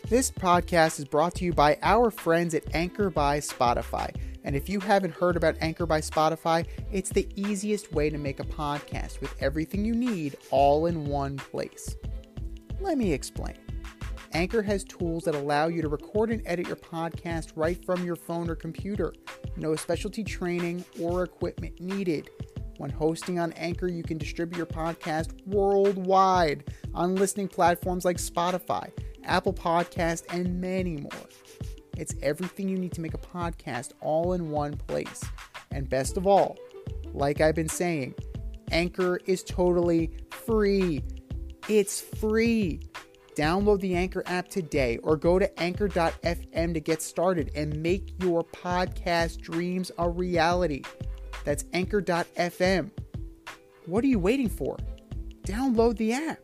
This podcast is brought to you by our friends at Anchor by Spotify. And if you haven't heard about Anchor by Spotify, it's the easiest way to make a podcast with everything you need all in one place. Let me explain. Anchor has tools that allow you to record and edit your podcast right from your phone or computer. No specialty training or equipment needed. When hosting on Anchor, you can distribute your podcast worldwide on listening platforms like Spotify, Apple Podcast, and many more. It's everything you need to make a podcast all in one place. And best of all, like I've been saying, Anchor is totally free. It's free. Download the Anchor app today or go to anchor.fm to get started and make your podcast dreams a reality. That's anchor.fm. What are you waiting for? Download the app.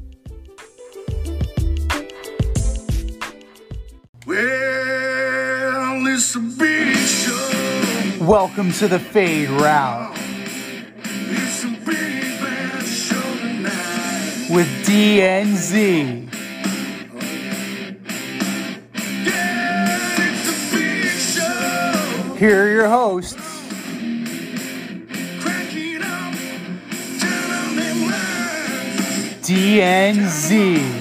Well, it's a big show. Welcome to the Fade Route It's a big bad show tonight. with DNZ. Yeah, it's a big show. Here are your hosts, Cracking up, telling them lies. DNZ.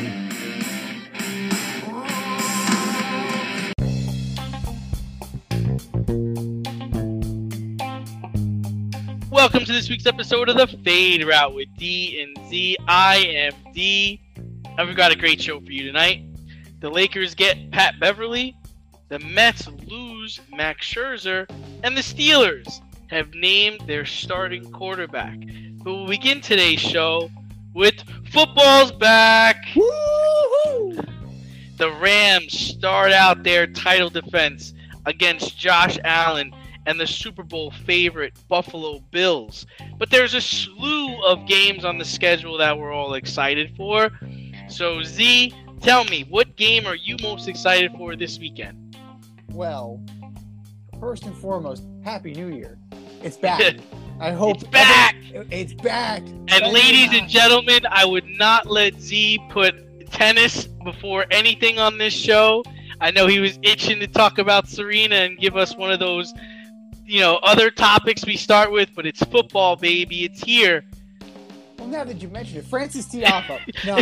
Welcome to this week's episode of the Fade Route with D and Z. I am D, and we've got a great show for you tonight. The Lakers get Pat Beverly, the Mets lose Max Scherzer, and the Steelers have named their starting quarterback. But we'll begin today's show with football's back. Woo-hoo! The Rams start out their title defense against Josh Allen and the Super Bowl favorite Buffalo Bills. But there's a slew of games on the schedule that we're all excited for. So Z, tell me, what game are you most excited for this weekend? Well, first and foremost, Happy New Year. It's back. I hope It's back! It's back. And ladies and gentlemen, I would not let Z put tennis before anything on this show. I know he was itching to talk about Serena and give us one of those, other topics we start with, but it's football, baby. It's here. Well, now that you mentioned it, Francis Tiafoe. No,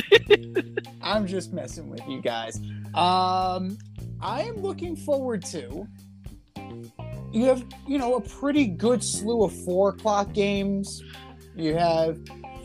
I'm just messing with you guys. I am looking forward to. You have, a pretty good slew of 4:00 games. You have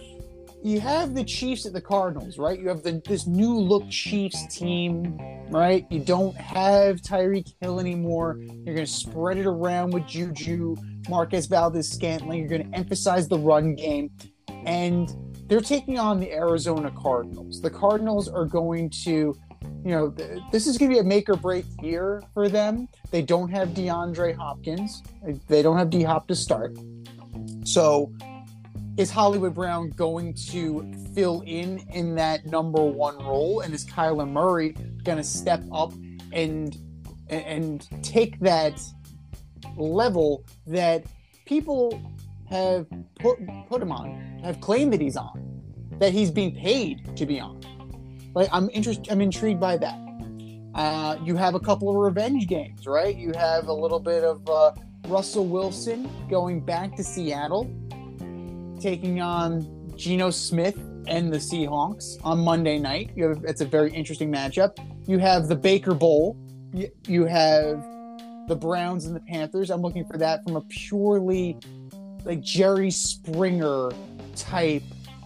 the Chiefs at the Cardinals, right? You have this new look Chiefs team, right? You don't have Tyreek Hill anymore. You're going to spread it around with Juju, Marquez Valdes-Scantling. You're going to emphasize the run game. And they're taking on the Arizona Cardinals. The Cardinals are going to, this is going to be a make or break year for them. They don't have DeAndre Hopkins. They don't have D-Hop to start. So is Hollywood Brown going to fill in that number one role? And is Kyler Murray going to step up and take that level that people have put him on, have claimed that he's on, that he's being paid to be on? Like, I'm intrigued by that. You have a couple of revenge games, right? You have a little bit of Russell Wilson going back to Seattle, taking on Geno Smith and the Seahawks on Monday night. It's a very interesting matchup. You have the Baker Bowl. You have the Browns and the Panthers. I'm looking for that from a purely like Jerry Springer type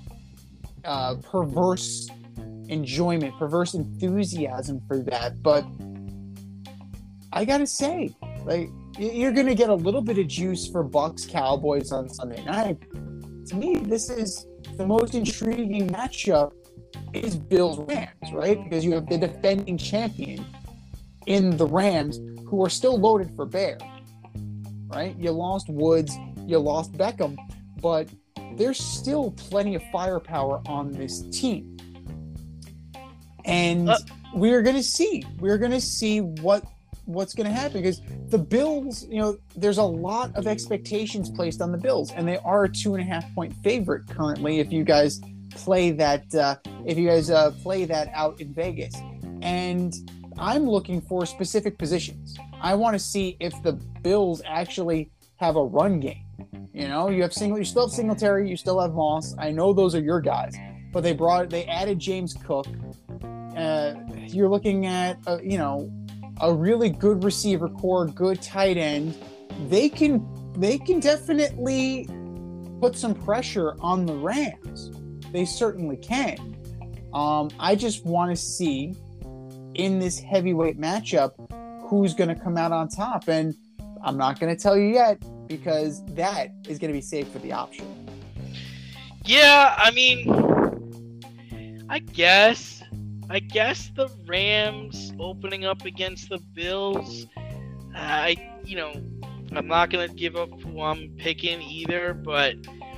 perverse enjoyment, perverse enthusiasm for that. But I gotta say, like, you're gonna get a little bit of juice for Bucks Cowboys on Sunday night. To me, this is the most intriguing matchup is Bills Rams, right? Because you have the defending champion in the Rams who are still loaded for bear, right? You lost Woods, you lost Beckham, but there's still plenty of firepower on this team. And we're going to see what's going to happen, because the Bills, there's a lot of expectations placed on the Bills, and they are a 2.5-point favorite currently. If you guys play that, play that out in Vegas, And I'm looking for specific positions. I want to see if the Bills actually have a run game. You know, you still have Singletary, you still have Moss. I know those are your guys, but they added James Cook. You're looking at a really good receiver core, good tight end. They can definitely put some pressure on the Rams. They certainly can. I just want to see in this heavyweight matchup who's going to come out on top, and I'm not going to tell you yet because that is going to be saved for the option. Yeah, I mean, I guess the Rams opening up against the Bills, I'm not going to give up who I'm picking either, but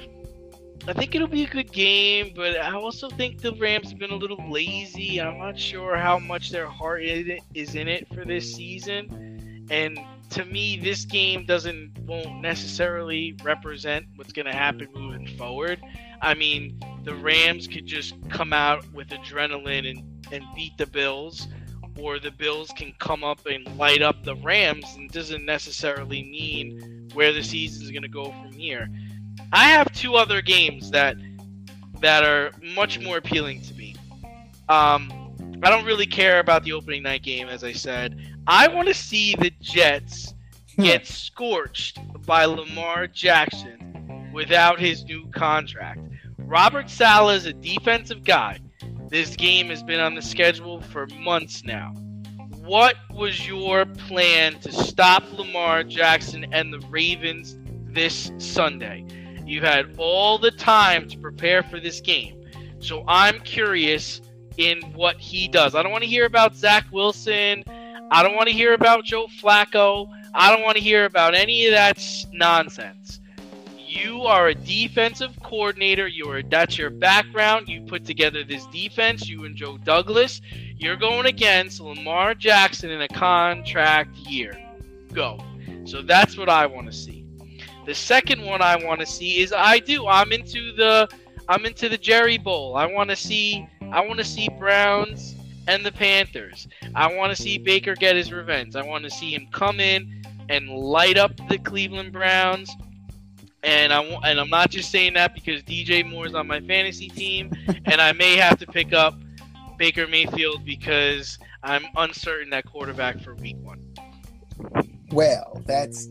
I think it'll be a good game, but I also think the Rams have been a little lazy. I'm not sure how much their heart is in it for this season. And to me, this game won't necessarily represent what's going to happen moving forward. I mean, the Rams could just come out with adrenaline and beat the Bills, or the Bills can come up and light up the Rams, and doesn't necessarily mean where the season is going to go from here. I have two other games that are much more appealing to me. I don't really care about the opening night game, as I said. I want to see the Jets get scorched by Lamar Jackson without his new contract. Robert Saleh is a defensive guy. This game has been on the schedule for months now. What was your plan to stop Lamar Jackson and the Ravens this Sunday? You've had all the time to prepare for this game. So I'm curious in what he does. I don't want to hear about Zach Wilson. I don't want to hear about Joe Flacco. I don't want to hear about any of that nonsense. You are a defensive coordinator. That's your background. You put together this defense. You and Joe Douglas. You're going against Lamar Jackson in a contract year. Go. So that's what I want to see. The second one I want to see is I'm into the Jerry Bowl. I want to see Browns and the Panthers. I want to see Baker get his revenge. I want to see him come in and light up the Cleveland Browns. And I'm not just saying that because DJ Moore's on my fantasy team, and I may have to pick up Baker Mayfield because I'm uncertain at quarterback for Week 1. Well, that's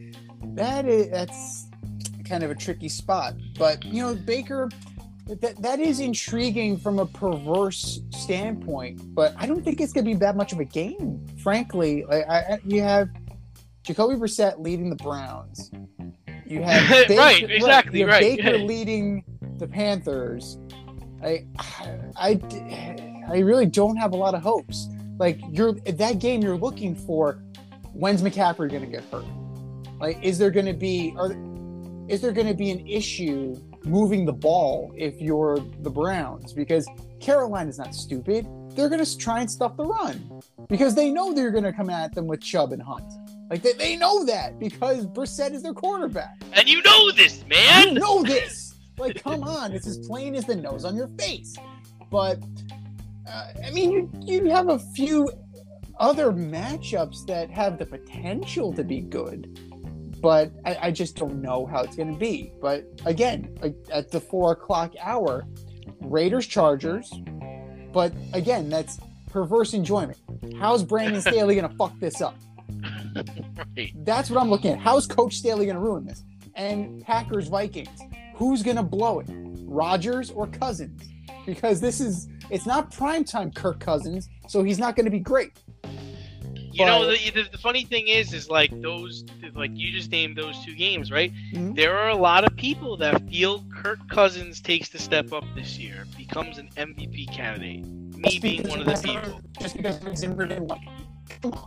kind of a tricky spot, but Baker, that is intriguing from a perverse standpoint, but I don't think it's going to be that much of a game, frankly. You have Jacoby Brissett leading the Browns. You have Baker, right, exactly, you have right. Baker leading the Panthers. I really don't have a lot of hopes. Like that game, you're looking for when's McCaffrey going to get hurt? Like, is there going to be an issue moving the ball if you're the Browns? Because Carolina's not stupid. They're going to try and stuff the run because they know they're going to come at them with Chubb and Hunt. Like, they know that because Brissett is their quarterback. And you know this, man! You know this! Like, come on. It's as plain as the nose on your face. But, I mean, you have a few other matchups that have the potential to be good. But I just don't know how it's going to be. But, again, at the 4 o'clock hour, Raiders-Chargers. But, again, that's perverse enjoyment. How's Brandon Staley going to fuck this up? Right. That's what I'm looking at. How's Coach Staley going to ruin this? And Packers-Vikings. Who's going to blow it? Rodgers or Cousins? Because it's not primetime Kirk Cousins, so he's not going to be great. You know, the funny thing is like you just named those two games, right? Mm-hmm. There are a lot of people that feel Kirk Cousins takes the step up this year, becomes an MVP candidate. Me being one of the people. Just because he's in like, come on.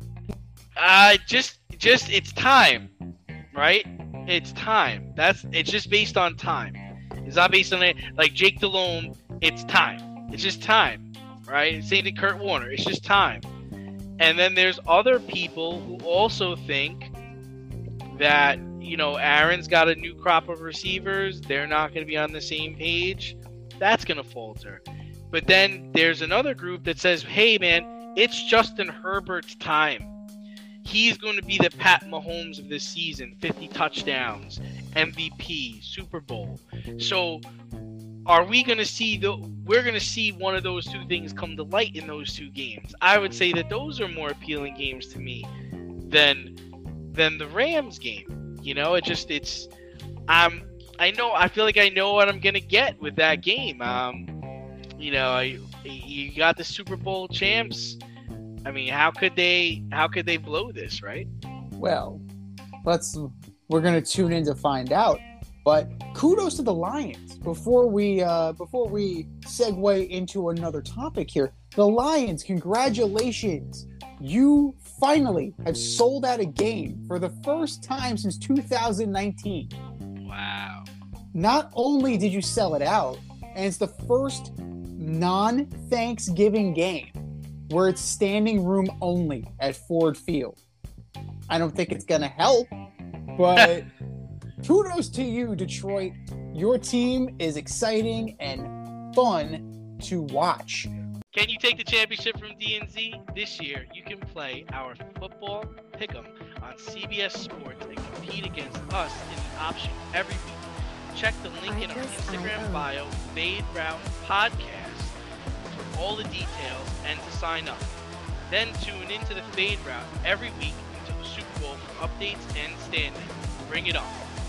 Just it's time, right? It's time. It's just based on time. It's not based on it. Like Jake Delhomme, it's time. It's just time, right? Same to Kurt Warner. It's just time. And then there's other people who also think that, Aaron's got a new crop of receivers. They're not going to be on the same page. That's going to falter. But then there's another group that says, hey, man, It's Justin Herbert's time. He's going to be the Pat Mahomes of this season. 50 touchdowns, MVP, Super Bowl. So are we going to see we're going to see one of those two things come to light in those two games? I would say that those are more appealing games to me than the Rams game. You know, I feel like I know what I'm going to get with that game. You know, you got the Super Bowl champs. I mean, how could they blow this, right? Well, we're going to tune in to find out. But kudos to the Lions. Before we segue into another topic here, the Lions, congratulations. You finally have sold out a game for the first time since 2019. Wow. Not only did you sell it out, and it's the first non-Thanksgiving game where it's standing room only at Ford Field. I don't think it's going to help, but kudos to you, Detroit. Your team is exciting and fun to watch. Can you take the championship from DNZ? This year, you can play our football pick'em on CBS Sports and compete against us in the option every week. Check the link in our Instagram bio, Fade Route Podcast, for all the details and to sign up. Then tune into the Fade Route every week until the Super Bowl for updates and standings. Bring it on.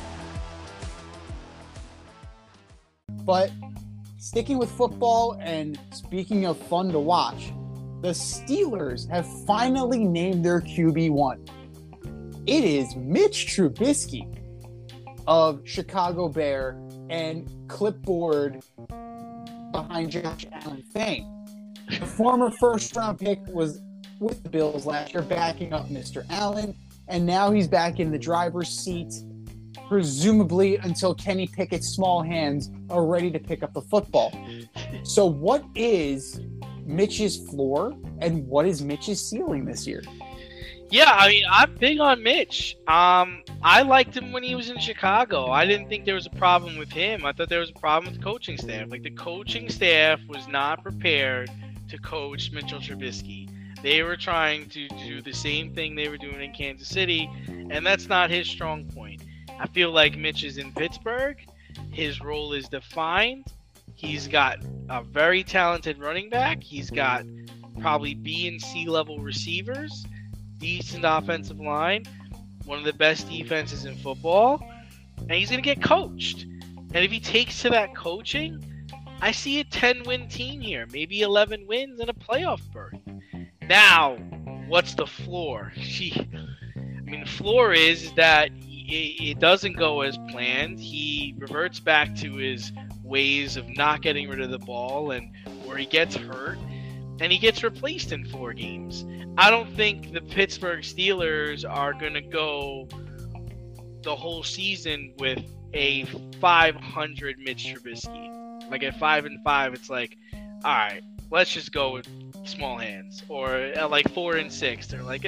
But sticking with football and speaking of fun to watch, the Steelers have finally named their QB1. It is Mitch Trubisky of Chicago Bear and clipboard behind Josh Allen fame. The former first-round pick was with the Bills last year, backing up Mr. Allen, and now he's back in the driver's seat, presumably until Kenny Pickett's small hands are ready to pick up the football. So what is Mitch's floor and what is Mitch's ceiling this year? Yeah, I mean, I'm big on Mitch. I liked him when he was in Chicago. I didn't think there was a problem with him. I thought there was a problem with the coaching staff. Like, the coaching staff was not prepared to coach Mitchell Trubisky. They were trying to do the same thing they were doing in Kansas City, and that's not his strong point. I feel like Mitch is in Pittsburgh. His role is defined. He's got a very talented running back. He's got probably B and C level receivers, decent offensive line, one of the best defenses in football, and he's going to get coached. And if he takes to that coaching, I see a 10-win team here, maybe 11 wins and a playoff berth. Now, what's the floor? The floor is that it doesn't go as planned. He reverts back to his ways of not getting rid of the ball, and where he gets hurt, and he gets replaced in 4 games. I don't think the Pittsburgh Steelers are going to go the whole season with a 500 Mitch Trubisky. Like at 5-5, it's like, all right, let's just go with small hands. Or at like 4-6, they're like,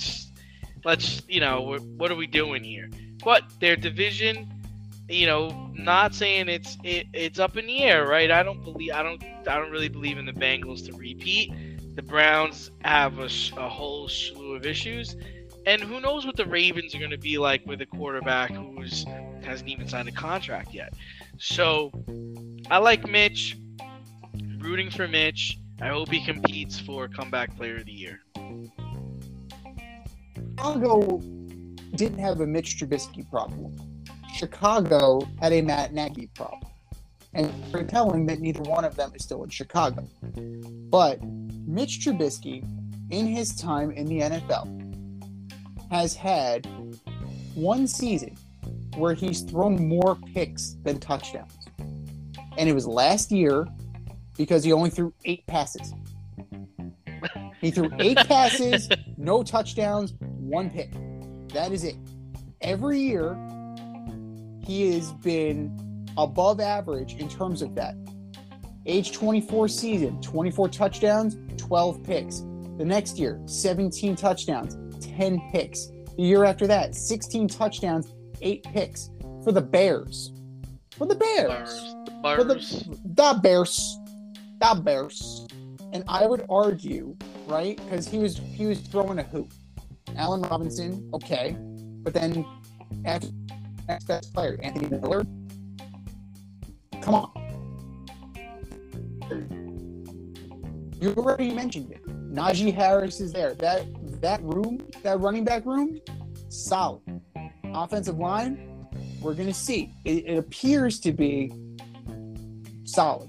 what are we doing here? But their division, not saying it's up in the air, right? I don't really believe in the Bengals to repeat. The Browns have a whole slew of issues, and who knows what the Ravens are going to be like with a quarterback who hasn't even signed a contract yet. So I like Mitch. Rooting for Mitch. I hope he competes for Comeback Player of the Year. Chicago didn't have a Mitch Trubisky problem. Chicago had a Matt Nagy problem. And it's very telling that neither one of them is still in Chicago. But Mitch Trubisky, in his time in the NFL, has had one season where he's thrown more picks than touchdowns. And it was last year because he only threw 8 passes. He threw 8 passes, no touchdowns, 1 pick. That is it. Every year, he has been above average in terms of that. Age 24 season, 24 touchdowns, 12 picks. The next year, 17 touchdowns, 10 picks. The year after that, 16 touchdowns, 8 picks. For the Bears. For the Bears. The Bears. The Bears. The Bears. And I would argue right? Because he was throwing a hoop. Allen Robinson, okay, but then after next best player, Anthony Miller. Come on. You already mentioned it. Najee Harris is there. That running back room, solid. Offensive line, we're gonna see. It appears to be solid.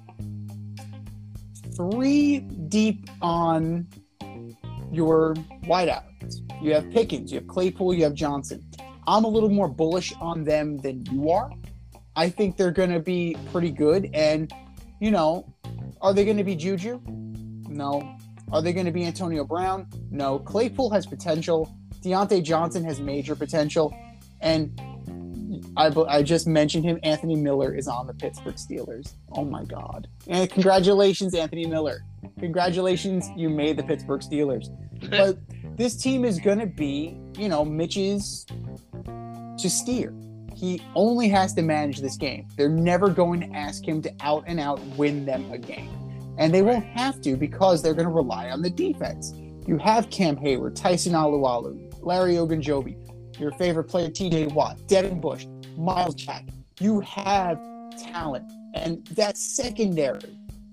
3 deep on your wideouts. You have Pickens, you have Claypool, you have Johnson. I'm a little more bullish on them than you are. I think they're going to be pretty good. And, you know, are they going to be Juju? No. Are they going to be Antonio Brown? No. Claypool has potential. Deontay Johnson has major potential. And I just mentioned him. Anthony Miller is on the Pittsburgh Steelers. Oh, my God. And congratulations, Anthony Miller. Congratulations, you made the Pittsburgh Steelers. But this team is going to be, you know, Mitch's to steer. He only has to manage this game. They're never going to ask him to out and out win them a game. And they won't have to because they're going to rely on the defense. You have Cam Hayward, Tyson Alualu, Larry Ogunjobi, your favorite player, TJ Watt, Devin Bush, Miles Jack. You have talent. And that's secondary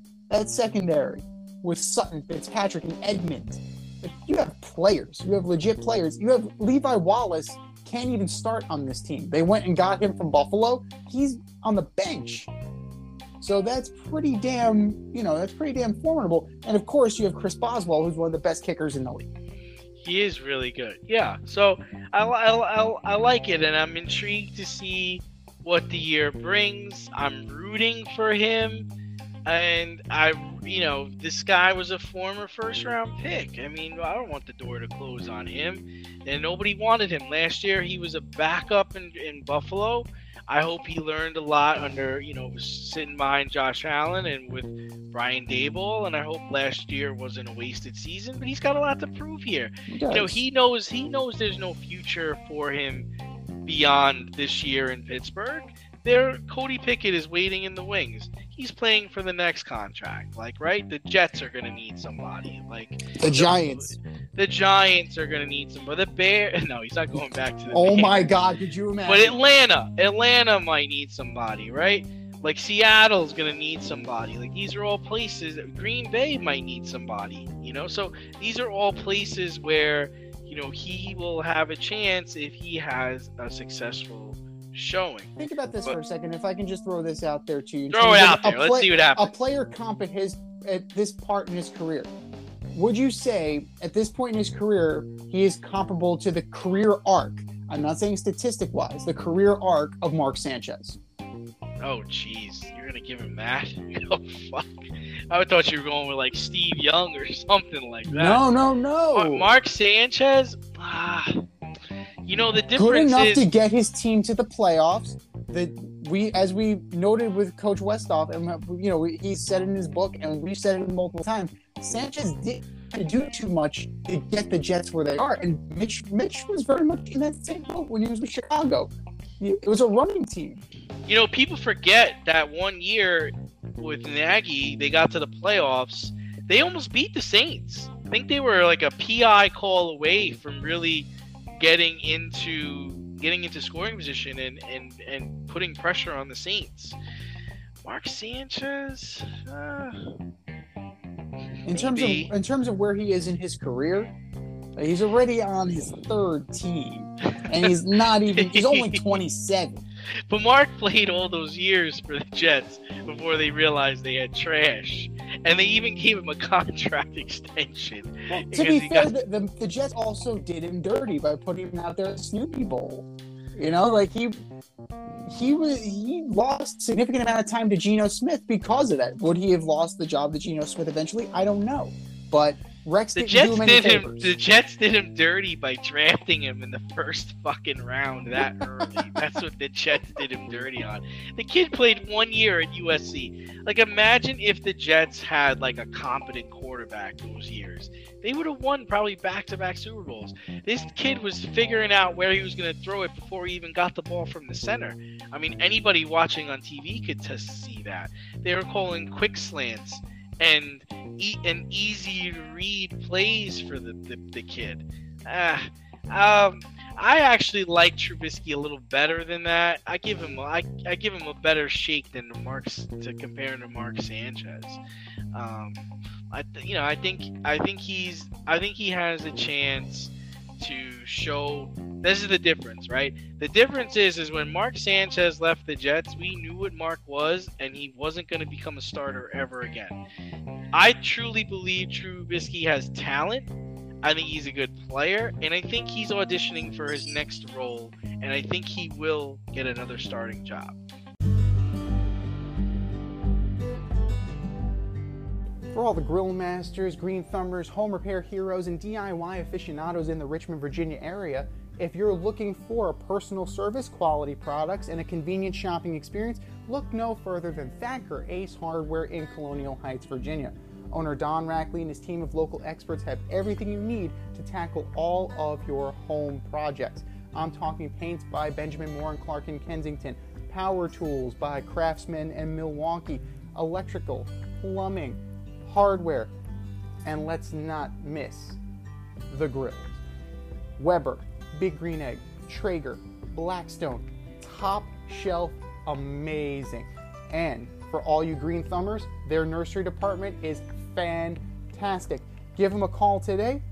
with Sutton, Fitzpatrick, and Edmonds. But you have players. You have legit players. You have Levi Wallace can't even start on this team. They went and got him from Buffalo. He's on the bench. So that's pretty damn formidable. And of course, you have Chris Boswell, who's one of the best kickers in the league. He is really good. Yeah. So I like it, and I'm intrigued to see what the year brings. I'm rooting for him. And this guy was a former first-round pick. I mean, I don't want the door to close on him. And nobody wanted him. Last year, he was a backup in Buffalo. I hope he learned a lot under, sitting behind Josh Allen and with Brian Daboll. And I hope last year wasn't a wasted season. But he's got a lot to prove here. He knows there's no future for him beyond this year in Pittsburgh. Cody Pickett is waiting in the wings. He's playing for the next contract. Right? The Jets are going to need somebody. The Giants. The Giants are going to need somebody. The Bears. No, he's not going back to the Oh, Bears. my God. Could you imagine? But Atlanta might need somebody, right? Seattle's going to need somebody. These are all places. Green Bay might need somebody, So these are all places where, he will have a chance if he has a successful showing. Think about this for a second. If I can just throw this out there to you. Throw it out there. Let's see what happens. A player comp at this part in his career. Would you say at this point in his career he is comparable to the career arc? I'm not saying statistic-wise, the career arc of Mark Sanchez. Oh, jeez. You're going to give him that? Oh, fuck. I thought you were going with Steve Young or something like that. No. Mark Sanchez? The difference good enough is... to get his team to the playoffs. As we noted with Coach Westhoff, and he said it in his book, and we've said it multiple times, Sanchez didn't do too much to get the Jets where they are, and Mitch was very much in that same boat when he was with Chicago. It was a running team. People forget that one year with Nagy, they got to the playoffs. They almost beat the Saints. I think they were a PI call away from really getting into scoring position and putting pressure on the Saints. Mark Sanchez, in terms of where he is in his career, he's already on his third team, and he's only 27. But Mark played all those years for the Jets before they realized they had trash. And they even gave him a contract extension. Well, to be fair, the Jets also did him dirty by putting him out there at Snoopy Bowl. He lost a significant amount of time to Geno Smith because of that. Would he have lost the job to Geno Smith eventually? I don't know. But Rex didn't do him any favors. The Jets did him dirty by drafting him in the first fucking round that early. That's what the Jets did him dirty on. The kid played 1 year at USC. Imagine if the Jets had a competent quarterback those years. They would have won probably back-to-back Super Bowls. This kid was figuring out where he was going to throw it before he even got the ball from the center. I mean, anybody watching on TV could see that. They were calling quick slants and easy to read plays for the kid. I actually like Trubisky a little better than that. I give him a better shake than to compare him to Mark Sanchez. I think he has a chance to show. This is the difference, right? The difference is when Mark Sanchez left the Jets, we knew what Mark was, and he wasn't going to become a starter ever again. I truly believe Trubisky has talent. I think he's a good player, and I think he's auditioning for his next role, and I think he will get another starting job. For all the grill masters, green thumbers, home repair heroes, and DIY aficionados in the Richmond, Virginia area, if you're looking for a personal service, quality products, and a convenient shopping experience, look no further than Thacker Ace Hardware in Colonial Heights, Virginia. Owner Don Rackley and his team of local experts have everything you need to tackle all of your home projects. I'm talking paints by Benjamin Moore and Clark in Kensington, power tools by Craftsman and Milwaukee, electrical, plumbing, hardware, and let's not miss the grills. Weber, Big Green Egg, Traeger, Blackstone, top shelf, amazing. And for all you green thumbers, their nursery department is fantastic. Give them a call today,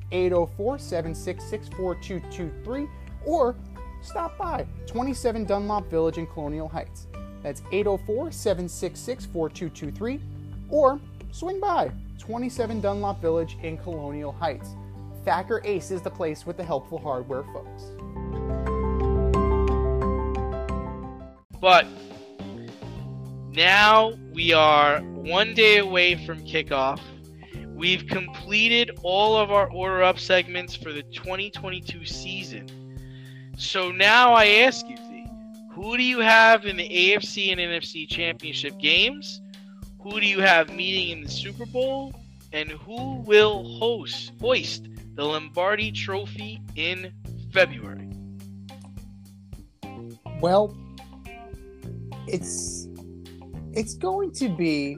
804-766-4223, or stop by 27 Dunlop Village in Colonial Heights. That's 804-766-4223, or swing by 27 Dunlop Village in Colonial Heights. Thacker Ace is the place with the helpful hardware folks. But now we are one day away from kickoff. We've completed all of our order up segments for the 2022 season. So now I ask you, Z, who do you have in the AFC and NFC championship games? Who do you have meeting in the Super Bowl? And who will hoist the Lombardi Trophy in February? Well, it's going to be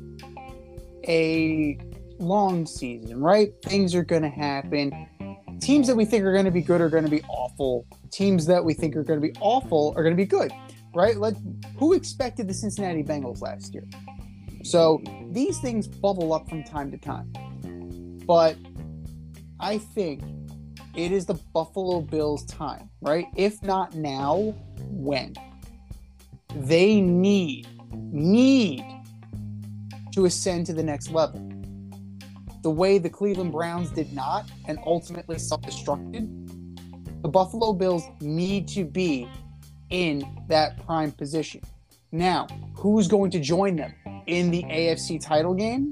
a long season, right? Things are going to happen. Teams that we think are going to be good are going to be awful. Teams that we think are going to be awful are going to be good, right? Who expected the Cincinnati Bengals last year? So these things bubble up from time to time. But I think it is the Buffalo Bills' time, right? If not now, when? They need to ascend to the next level. The way the Cleveland Browns did not and ultimately self-destructed, the Buffalo Bills need to be in that prime position. Now, who's going to join them in the AFC title game?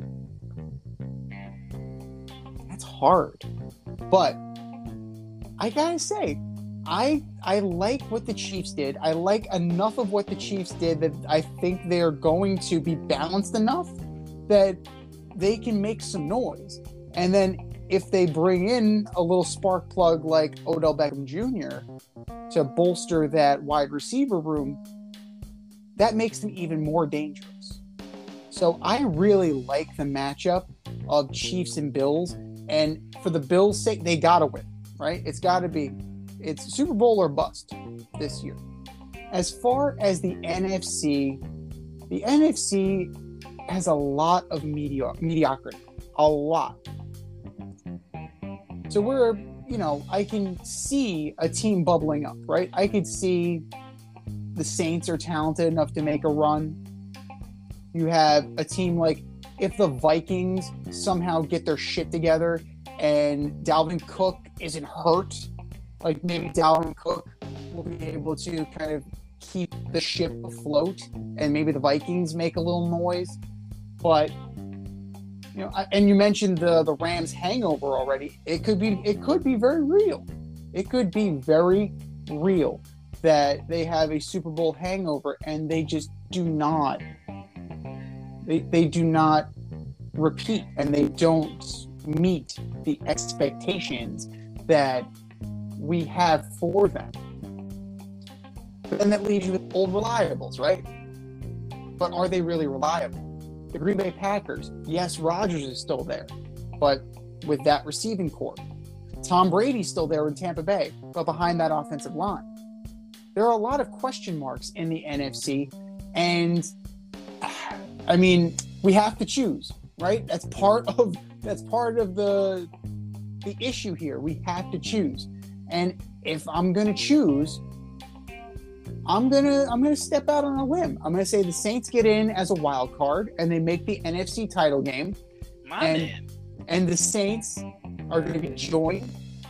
That's hard. But I gotta say, I like what the Chiefs did. I like enough of what the Chiefs did that I think they're going to be balanced enough that they can make some noise. And then if they bring in a little spark plug like Odell Beckham Jr. to bolster that wide receiver room, that makes them even more dangerous. So I really like the matchup of Chiefs and Bills. And for the Bills' sake, they got to win, right? It's Super Bowl or bust this year. As far as the NFC has a lot of mediocrity. A lot. So I can see a team bubbling up, right? I could see the Saints are talented enough to make a run. You have a team like, if the Vikings somehow get their shit together and Dalvin Cook isn't hurt, like maybe Dalvin Cook will be able to kind of keep the ship afloat, and maybe the Vikings make a little noise. But and you mentioned the Rams hangover already. It could be very real. It could be very real that they have a Super Bowl hangover and they just do not. They do not repeat, and they don't meet the expectations that we have for them. But then that leaves you with old reliables, right? But are they really reliable? The Green Bay Packers, yes, Rodgers is still there, but with that receiving core. Tom Brady's still there in Tampa Bay, but behind that offensive line. There are a lot of question marks in the NFC, and I mean, we have to choose, right? That's part of the issue here. We have to choose. And if I'm going to choose, I'm gonna step out on a limb. I'm gonna say the Saints get in as a wild card and they make the NFC title game. And the Saints are going to be joined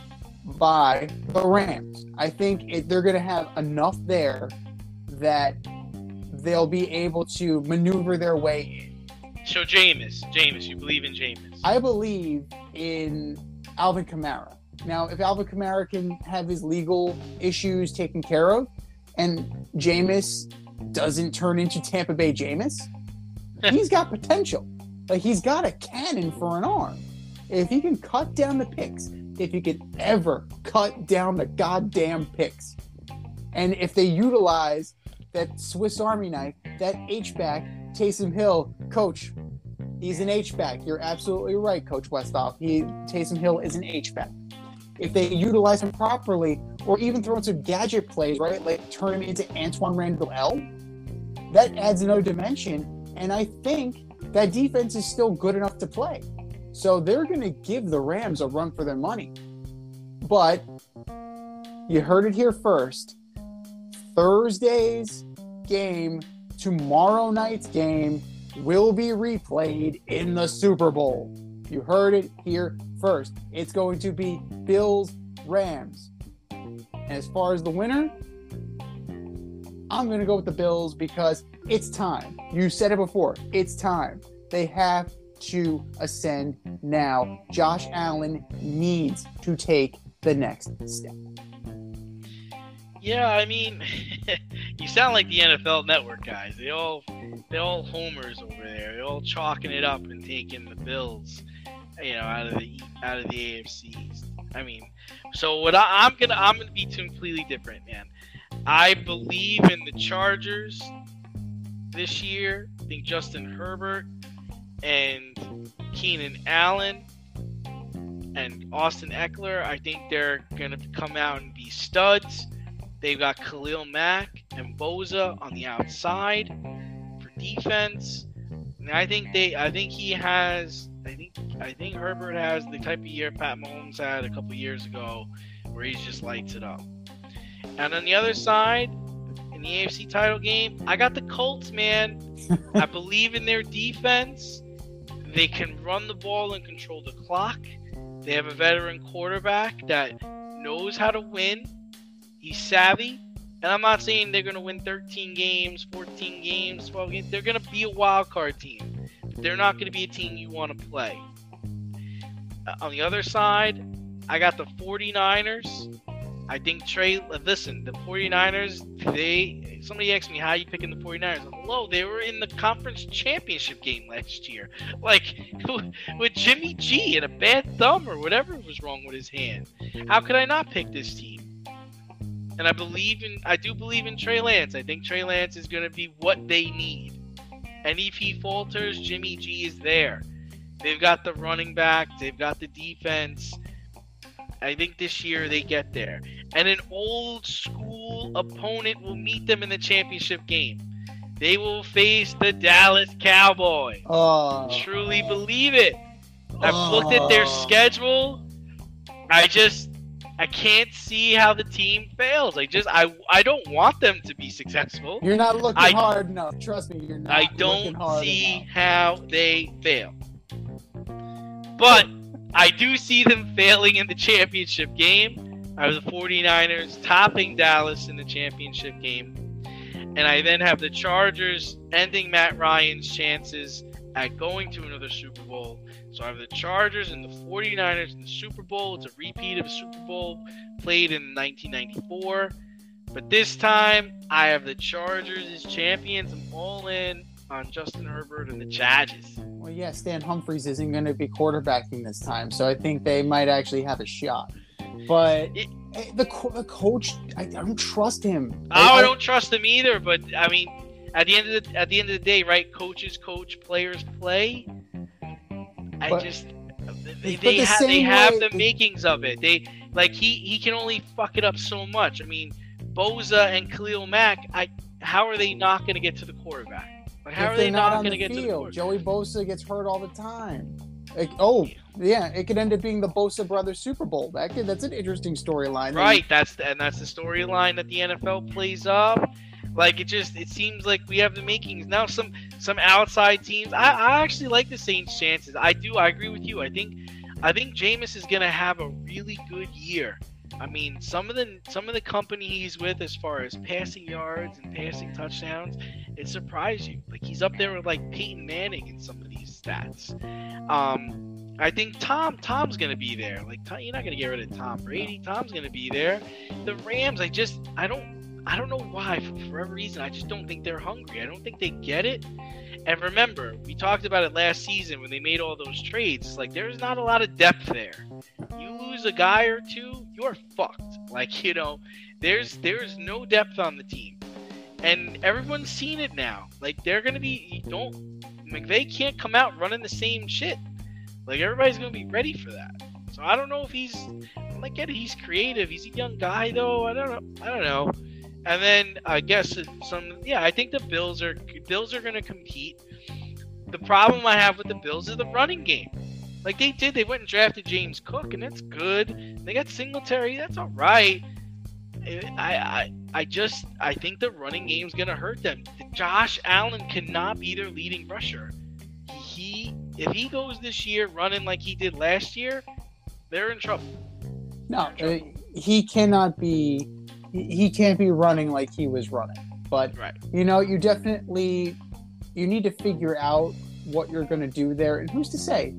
by the Rams. I think they're going to have enough there that they'll be able to maneuver their way in. So Jameis, you believe in Jameis? I believe in Alvin Kamara. Now, if Alvin Kamara can have his legal issues taken care of, and Jameis doesn't turn into Tampa Bay Jameis, he's got potential. Like, he's got a cannon for an arm. If he can cut down the picks, if he could ever cut down the goddamn picks, and if they utilize that Swiss Army knife, that H-back, Taysom Hill, coach, he's an H-back. You're absolutely right, Coach Westhoff. Taysom Hill is an H-back. If they utilize him properly, or even throw in some gadget plays, right, like turn him into Antoine Randall L, that adds another dimension, and I think that defense is still good enough to play. So they're going to give the Rams a run for their money. But you heard it here first. Thursday's game, tomorrow night's game, will be replayed in the Super Bowl. You heard it here first. It's going to be Bills-Rams. And as far as the winner, I'm going to go with the Bills because it's time. You said it before. It's time. They have to ascend now. Josh Allen needs to take the next step. Yeah, I mean, you sound like the NFL Network guys. They're all homers over there. They're all chalking it up and taking the Bills, out of the AFC East. I mean, so what I'm gonna be completely different, man. I believe in the Chargers this year. I think Justin Herbert and Keenan Allen and Austin Eckler, I think they're going to come out and be studs. They've got Khalil Mack and Boza on the outside for defense. And I think Herbert has the type of year Pat Mahomes had a couple years ago where he just lights it up. And on the other side, in the AFC title game, I got the Colts, man. I believe in their defense. They can run the ball and control the clock. They have a veteran quarterback that knows how to win. He's savvy. And I'm not saying they're going to win 13 games, 14 games, 12 games. They're going to be a wild card team. But they're not going to be a team you want to play. On the other side, I got the 49ers. I think the 49ers, somebody asked me, how are you picking the 49ers? Hello, they were in the conference championship game last year. Like, with Jimmy G and a bad thumb or whatever was wrong with his hand. How could I not pick this team? And I do believe in Trey Lance. I think Trey Lance is going to be what they need. And if he falters, Jimmy G is there. They've got the running back. They've got the defense. I think this year they get there. And an old school opponent will meet them in the championship game. They will face the Dallas Cowboys. Truly believe it. I've looked at their schedule. I can't see how the team fails. I don't want them to be successful. You're not looking hard enough. Trust me, you're not looking hard enough. I don't see how they fail. But I do see them failing in the championship game. I have the 49ers topping Dallas in the championship game. And I then have the Chargers ending Matt Ryan's chances at going to another Super Bowl. So I have the Chargers and the 49ers in the Super Bowl. It's a repeat of a Super Bowl played in 1994. But this time, I have the Chargers as champions. I'm all in on Justin Herbert and the Chargers. Well, yeah, Stan Humphries isn't going to be quarterbacking this time, so I think they might actually have a shot. But the coach, I don't trust him. I don't trust him either, but, I mean, at the end of the day, right? Coaches coach, players play. But- They same have way- the makings of it. He can only fuck it up so much. I mean, Boza and Khalil Mack, how are they not going to get to the quarterback? Like, how If are they're they not not on going the to get to the field, quarterback? Joey Bosa gets hurt all the time. It could end up being the Bosa brothers Super Bowl. That's an interesting storyline. Right, that's the storyline that the NFL plays up. Like it seems like we have the makings now. Some outside teams. I actually like the Saints' chances. I agree with you. I think Jameis is gonna have a really good year. I mean, some of the company he's with as far as passing yards and passing touchdowns, it surprised you. Like he's up there with like Peyton Manning in some of these stats. I think Tom's gonna be there. Like you're not gonna get rid of Tom Brady. Tom's gonna be there. The Rams, I don't know why. For whatever reason, I just don't think they're hungry. I don't think they get it. And remember, we talked about it last season when they made all those trades. It's like there's not a lot of depth there. You lose a guy or two, you're fucked. Like there's no depth on the team, and everyone's seen it now. Like they're gonna be McVay can't come out running the same shit. Like everybody's gonna be ready for that. So I don't know if he's he's creative. He's a young guy though. I don't know. And then I guess I think the Bills are going to compete. The problem I have with the Bills is the running game. Like they went and drafted James Cook, and that's good. They got Singletary, that's all right. I think the running game's going to hurt them. Josh Allen cannot be their leading rusher. If he goes this year running like he did last year, they're in trouble. No, he cannot be. He can't be running like he was running. But Right. you need to figure out what you're going to do there. And who's to say?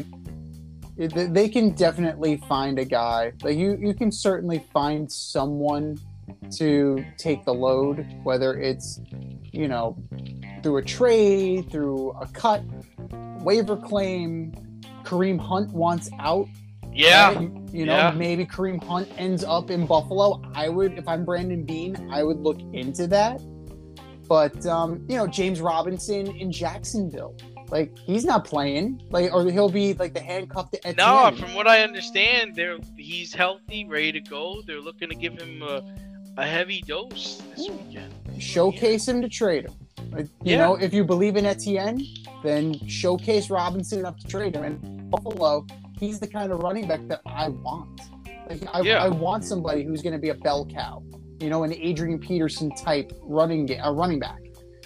They can definitely find a guy. Like you can certainly find someone to take the load, whether it's through a trade, through a cut, waiver claim. Kareem Hunt wants out. Yeah. Right? Yeah. Maybe Kareem Hunt ends up in Buffalo. If I'm Brandon Beane, I would look into that. But James Robinson in Jacksonville, like he's not playing, or he'll be like the handcuffed at No, from what I understand, he's healthy, ready to go. They're looking to give him a heavy dose this weekend. Showcase him to trade him. If you believe in Etienne, then showcase Robinson enough to trade him. And Buffalo, he's the kind of running back that I want. I want somebody who's going to be a bell cow, an Adrian Peterson type running back.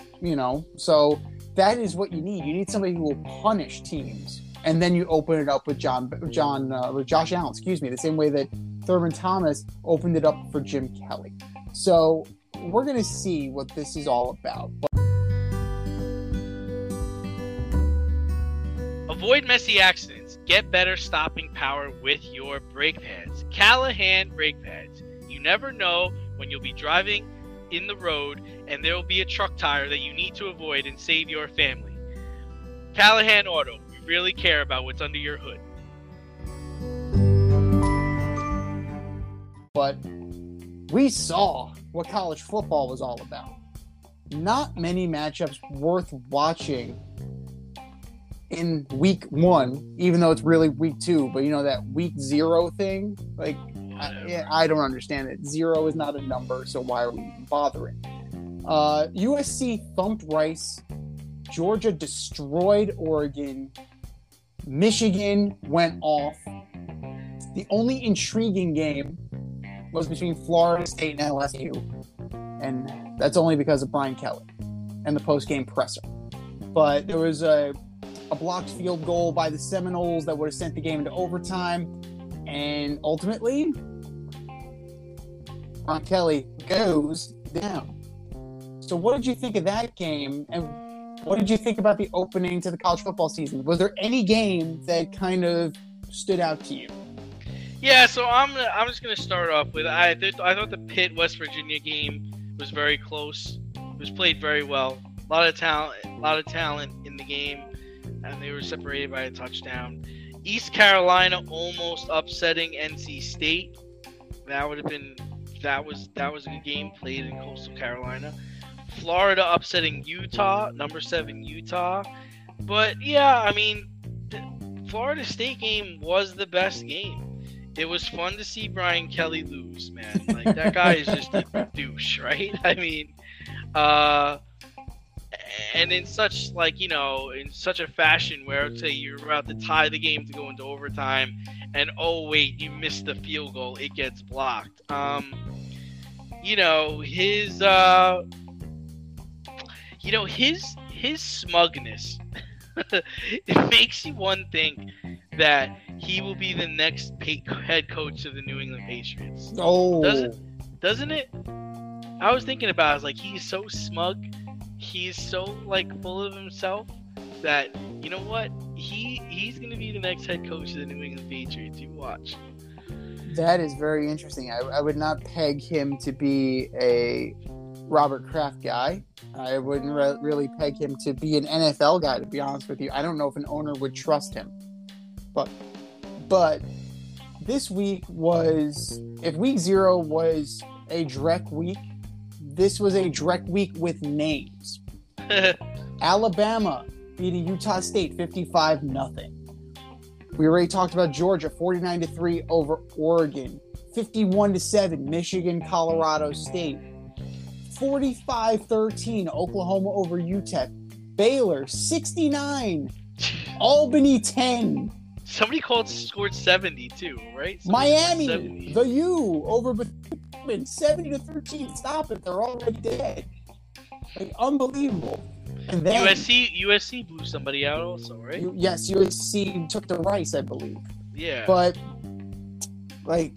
So that is what you need. You need somebody who will punish teams, and then you open it up with Josh Allen. Excuse me, the same way that Thurman Thomas opened it up for Jim Kelly. So we're going to see what this is all about. Avoid messy accidents. Get better stopping power with your brake pads. Callahan brake pads. You never know when you'll be driving in the road and there will be a truck tire that you need to avoid and save your family. Callahan Auto. We really care about what's under your hood. But we saw what college football was all about. Not many matchups worth watching in week 1, even though it's really week 2. But that week 0 thing, I don't understand it. 0 is not a number, so why are we even bothering? USC thumped Rice. Georgia destroyed Oregon. Michigan went off. The only intriguing game was between Florida State and LSU. And that's only because of Brian Kelly and the post-game presser. But there was a blocked field goal by the Seminoles that would have sent the game into overtime. And ultimately, Brian Kelly goes down. So what did you think of that game? And what did you think about the opening to the college football season? Was there any game that kind of stood out to you? Yeah, so I'm just gonna start off with I thought the Pitt West Virginia game was very close. It was played very well. A lot of talent in the game, and they were separated by a touchdown. East Carolina almost upsetting NC State. That was a good game played in Coastal Carolina. Florida upsetting Utah, number 7 Utah. But yeah, I mean, the Florida State game was the best game. It was fun to see Brian Kelly lose, man. Like, that guy is just a douche, right? I mean, and in such, like, you know, in such a fashion where I'd say you're about to tie the game to go into overtime, and oh wait, you missed the field goal, it gets blocked. You know, his smugness, it makes you one think that he will be the next head coach of the New England Patriots. Oh, Doesn't it? I was thinking about it, I was like, he's so smug, he's so, like, full of himself that, you know what, he's gonna be the next head coach of the New England Patriots. You watch. that is very interesting. I would not peg him to be a Robert Kraft guy. I wouldn't really peg him to be an NFL guy, to be honest with you. I don't know if an owner would trust him. But this week was, if week 0 was a Drek week, this was a Drek week with names. Alabama beating Utah State 55-0. We already talked about Georgia 49-3 over Oregon, 51-7 Michigan, Colorado State, 45-13 Oklahoma over UTEP, Baylor 69, Albany 10, Somebody scored 70 too, right? Miami, 70. the U over Bethune 70-13. Stop it, they're already dead. Like, unbelievable. And then USC blew somebody out also, right? yes, USC took the Rice, I believe. Yeah. But like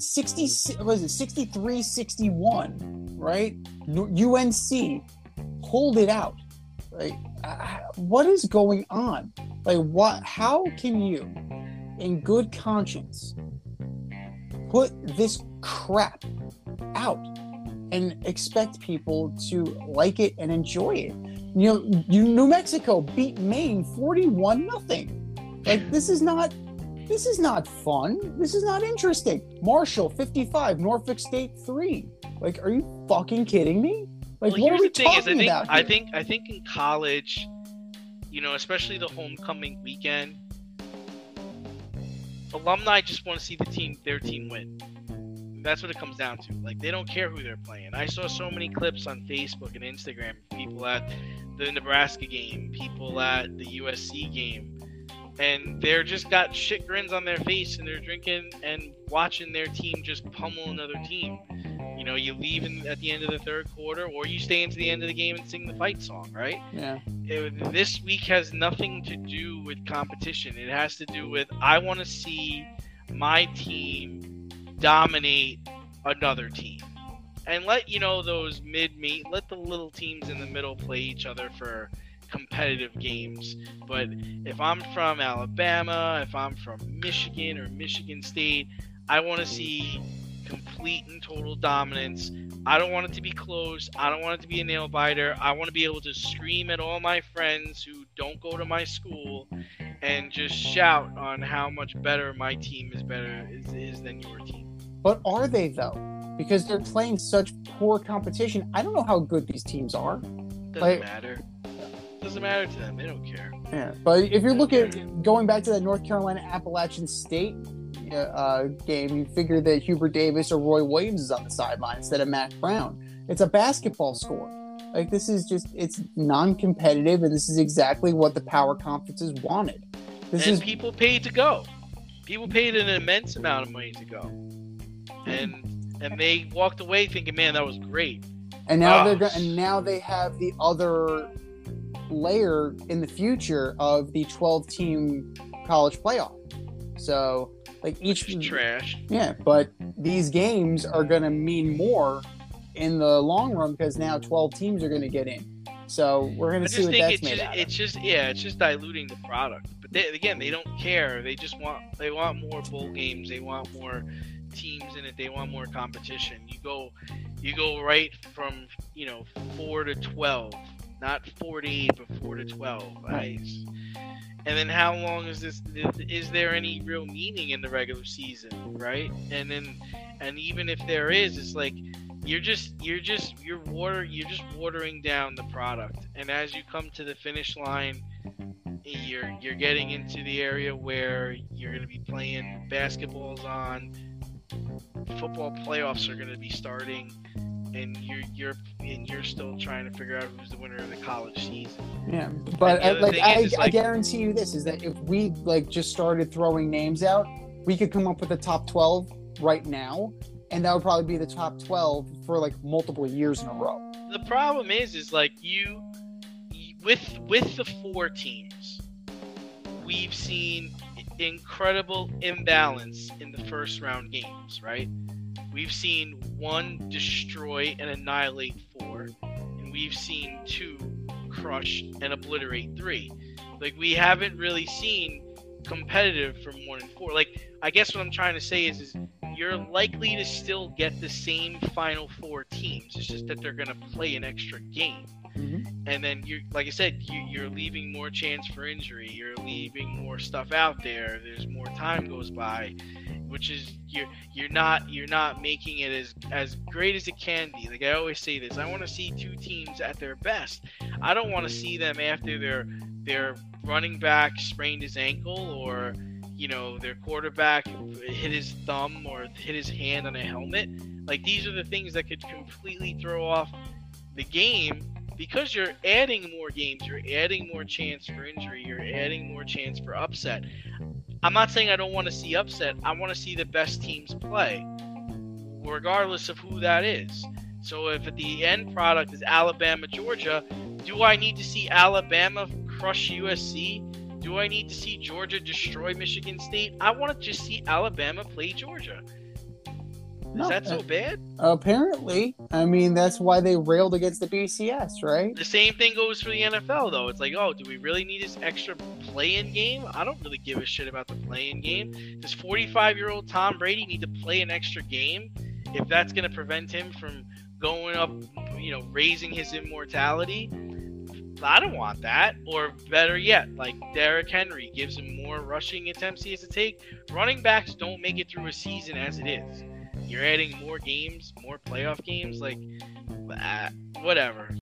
63-61, right? UNC hold it out. Like, what is going on? Like, what? How can you, in good conscience, put this crap out and expect people to like it and enjoy it? New Mexico beat Maine 41-0. Like, this is not fun. This is not interesting. Marshall 55, Norfolk State 3. Like, are you fucking kidding me? Like, Well, what are we here's the thing is, talking about? I think in college, you know, especially the homecoming weekend, alumni just want to see their team win. That's what it comes down to. Like, they don't care who they're playing. I saw so many clips on Facebook and Instagram, people at the Nebraska game, people at the USC game, and they're just got shit grins on their face, and they're drinking and watching their team just pummel another team. You know, you leave at the end of the third quarter, or you stay into the end of the game and sing the fight song, right? Yeah. This week has nothing to do with competition. It has to do with, I want to see my team dominate another team. And let, you know, those let the little teams in the middle play each other for competitive games. But if I'm from Alabama, if I'm from Michigan or Michigan State, I want to see complete and total dominance. I don't want it to be close. I don't want it to be a nail biter. I want to be able to scream at all my friends who don't go to my school and just shout on how much better my team is than your team. But are they, though? Because they're playing such poor competition. I don't know how good these teams are. Doesn't matter. Doesn't matter to them. They don't care. Yeah, but if you're looking at going back to that North Carolina Appalachian State game, you figure that Hubert Davis or Roy Williams is on the sideline instead of Mac Brown. It's a basketball score. Like, this is just, it's non-competitive, and this is exactly what the power conferences wanted. People paid to go. People paid an immense amount of money to go. And they walked away thinking, man, that was great. And now now they have the other layer in the future of the 12-team college playoff. So, like, each Which is trash. Yeah, but these games are going to mean more in the long run because now 12 teams are going to get in. So we're going to see what that's made out of. It's just diluting the product. But they don't care. They want more bowl games. They want more teams in it. They want more competition. You go right from 4 to 12, not 4 to 8, but 4 to 12. Right. And then how long is this? Is there any real meaning in the regular season, right? And even if there is, it's like you're just watering down the product. And as you come to the finish line, you're getting into the area where you're going to be playing basketballs on, football playoffs are going to be starting, and you're still trying to figure out who's the winner of the college season. Yeah, but And the other thing is, I guarantee you this is that if we just started throwing names out, we could come up with a top 12 right now, and that would probably be the top 12 for multiple years in a row. The problem is you with the 4 teams, we've seen incredible imbalance in the first round games, right? We've seen 1 destroy and annihilate 4, and we've seen 2 crush and obliterate 3. We haven't really seen competitive from 1 and 4. I guess what I'm trying to say is you're likely to still get the same final 4 teams. It's just that they're going to play an extra game. Mm-hmm. And then like I said, you're leaving more chance for injury. You're leaving more stuff out there. There's more time goes by, which is you're not making it as great as it can be. I always say this, I want to see 2 teams at their best. I don't want to see them after their running back sprained his ankle, or their quarterback hit his thumb or hit his hand on a helmet. These are the things that could completely throw off the game, because you're adding more games, you're adding more chance for injury, you're adding more chance for upset. I'm not saying I don't want to see upset. I want to see the best teams play, regardless of who that is. So if at the end product is Alabama, Georgia, do I need to see Alabama crush USC? Do I need to see Georgia destroy Michigan State? I want to just see Alabama play Georgia. Is that so bad? Apparently. I mean, that's why they railed against the BCS, right? The same thing goes for the NFL, though. It's do we really need this extra play-in game? I don't really give a shit about the play-in game. Does 45-year-old Tom Brady need to play an extra game if that's going to prevent him from going up, raising his immortality? I don't want that. Or better yet, Derrick Henry gives him more rushing attempts he has to take. Running backs don't make it through a season as it is. You're adding more games, more playoff games, whatever.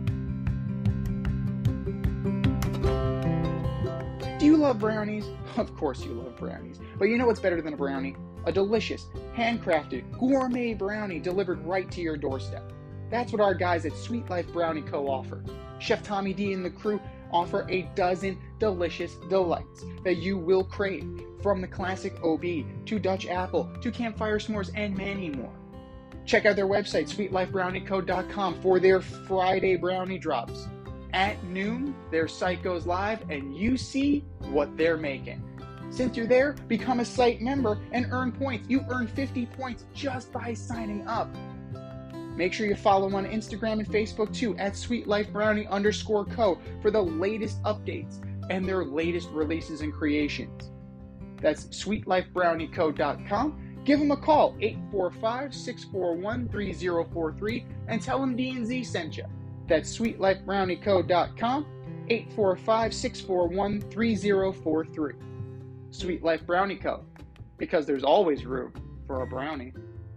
Do you love brownies? Of course you love brownies. But you know what's better than a brownie? A delicious, handcrafted, gourmet brownie delivered right to your doorstep. That's what our guys at Sweet Life Brownie Co. offer. Chef Tommy D and the crew offer a dozen delicious delights that you will crave, from the classic OB to Dutch apple to campfire s'mores and many more. Check out their website, sweetlifebrownieco.com, for their Friday brownie drops. At noon, their site goes live and you see what they're making. Since you're there, become a site member and earn points. You earn 50 points just by signing up. Make sure you follow them on Instagram and Facebook too, at sweetlifebrownie_co, for the latest updates and their latest releases and creations. That's sweetlifebrownieco.com. Give them a call, 845-641-3043, and tell them D&Z sent you. That's sweetlifebrownieco.com, 845-641-3043. Sweet Life Brownie Co., because there's always room for a brownie.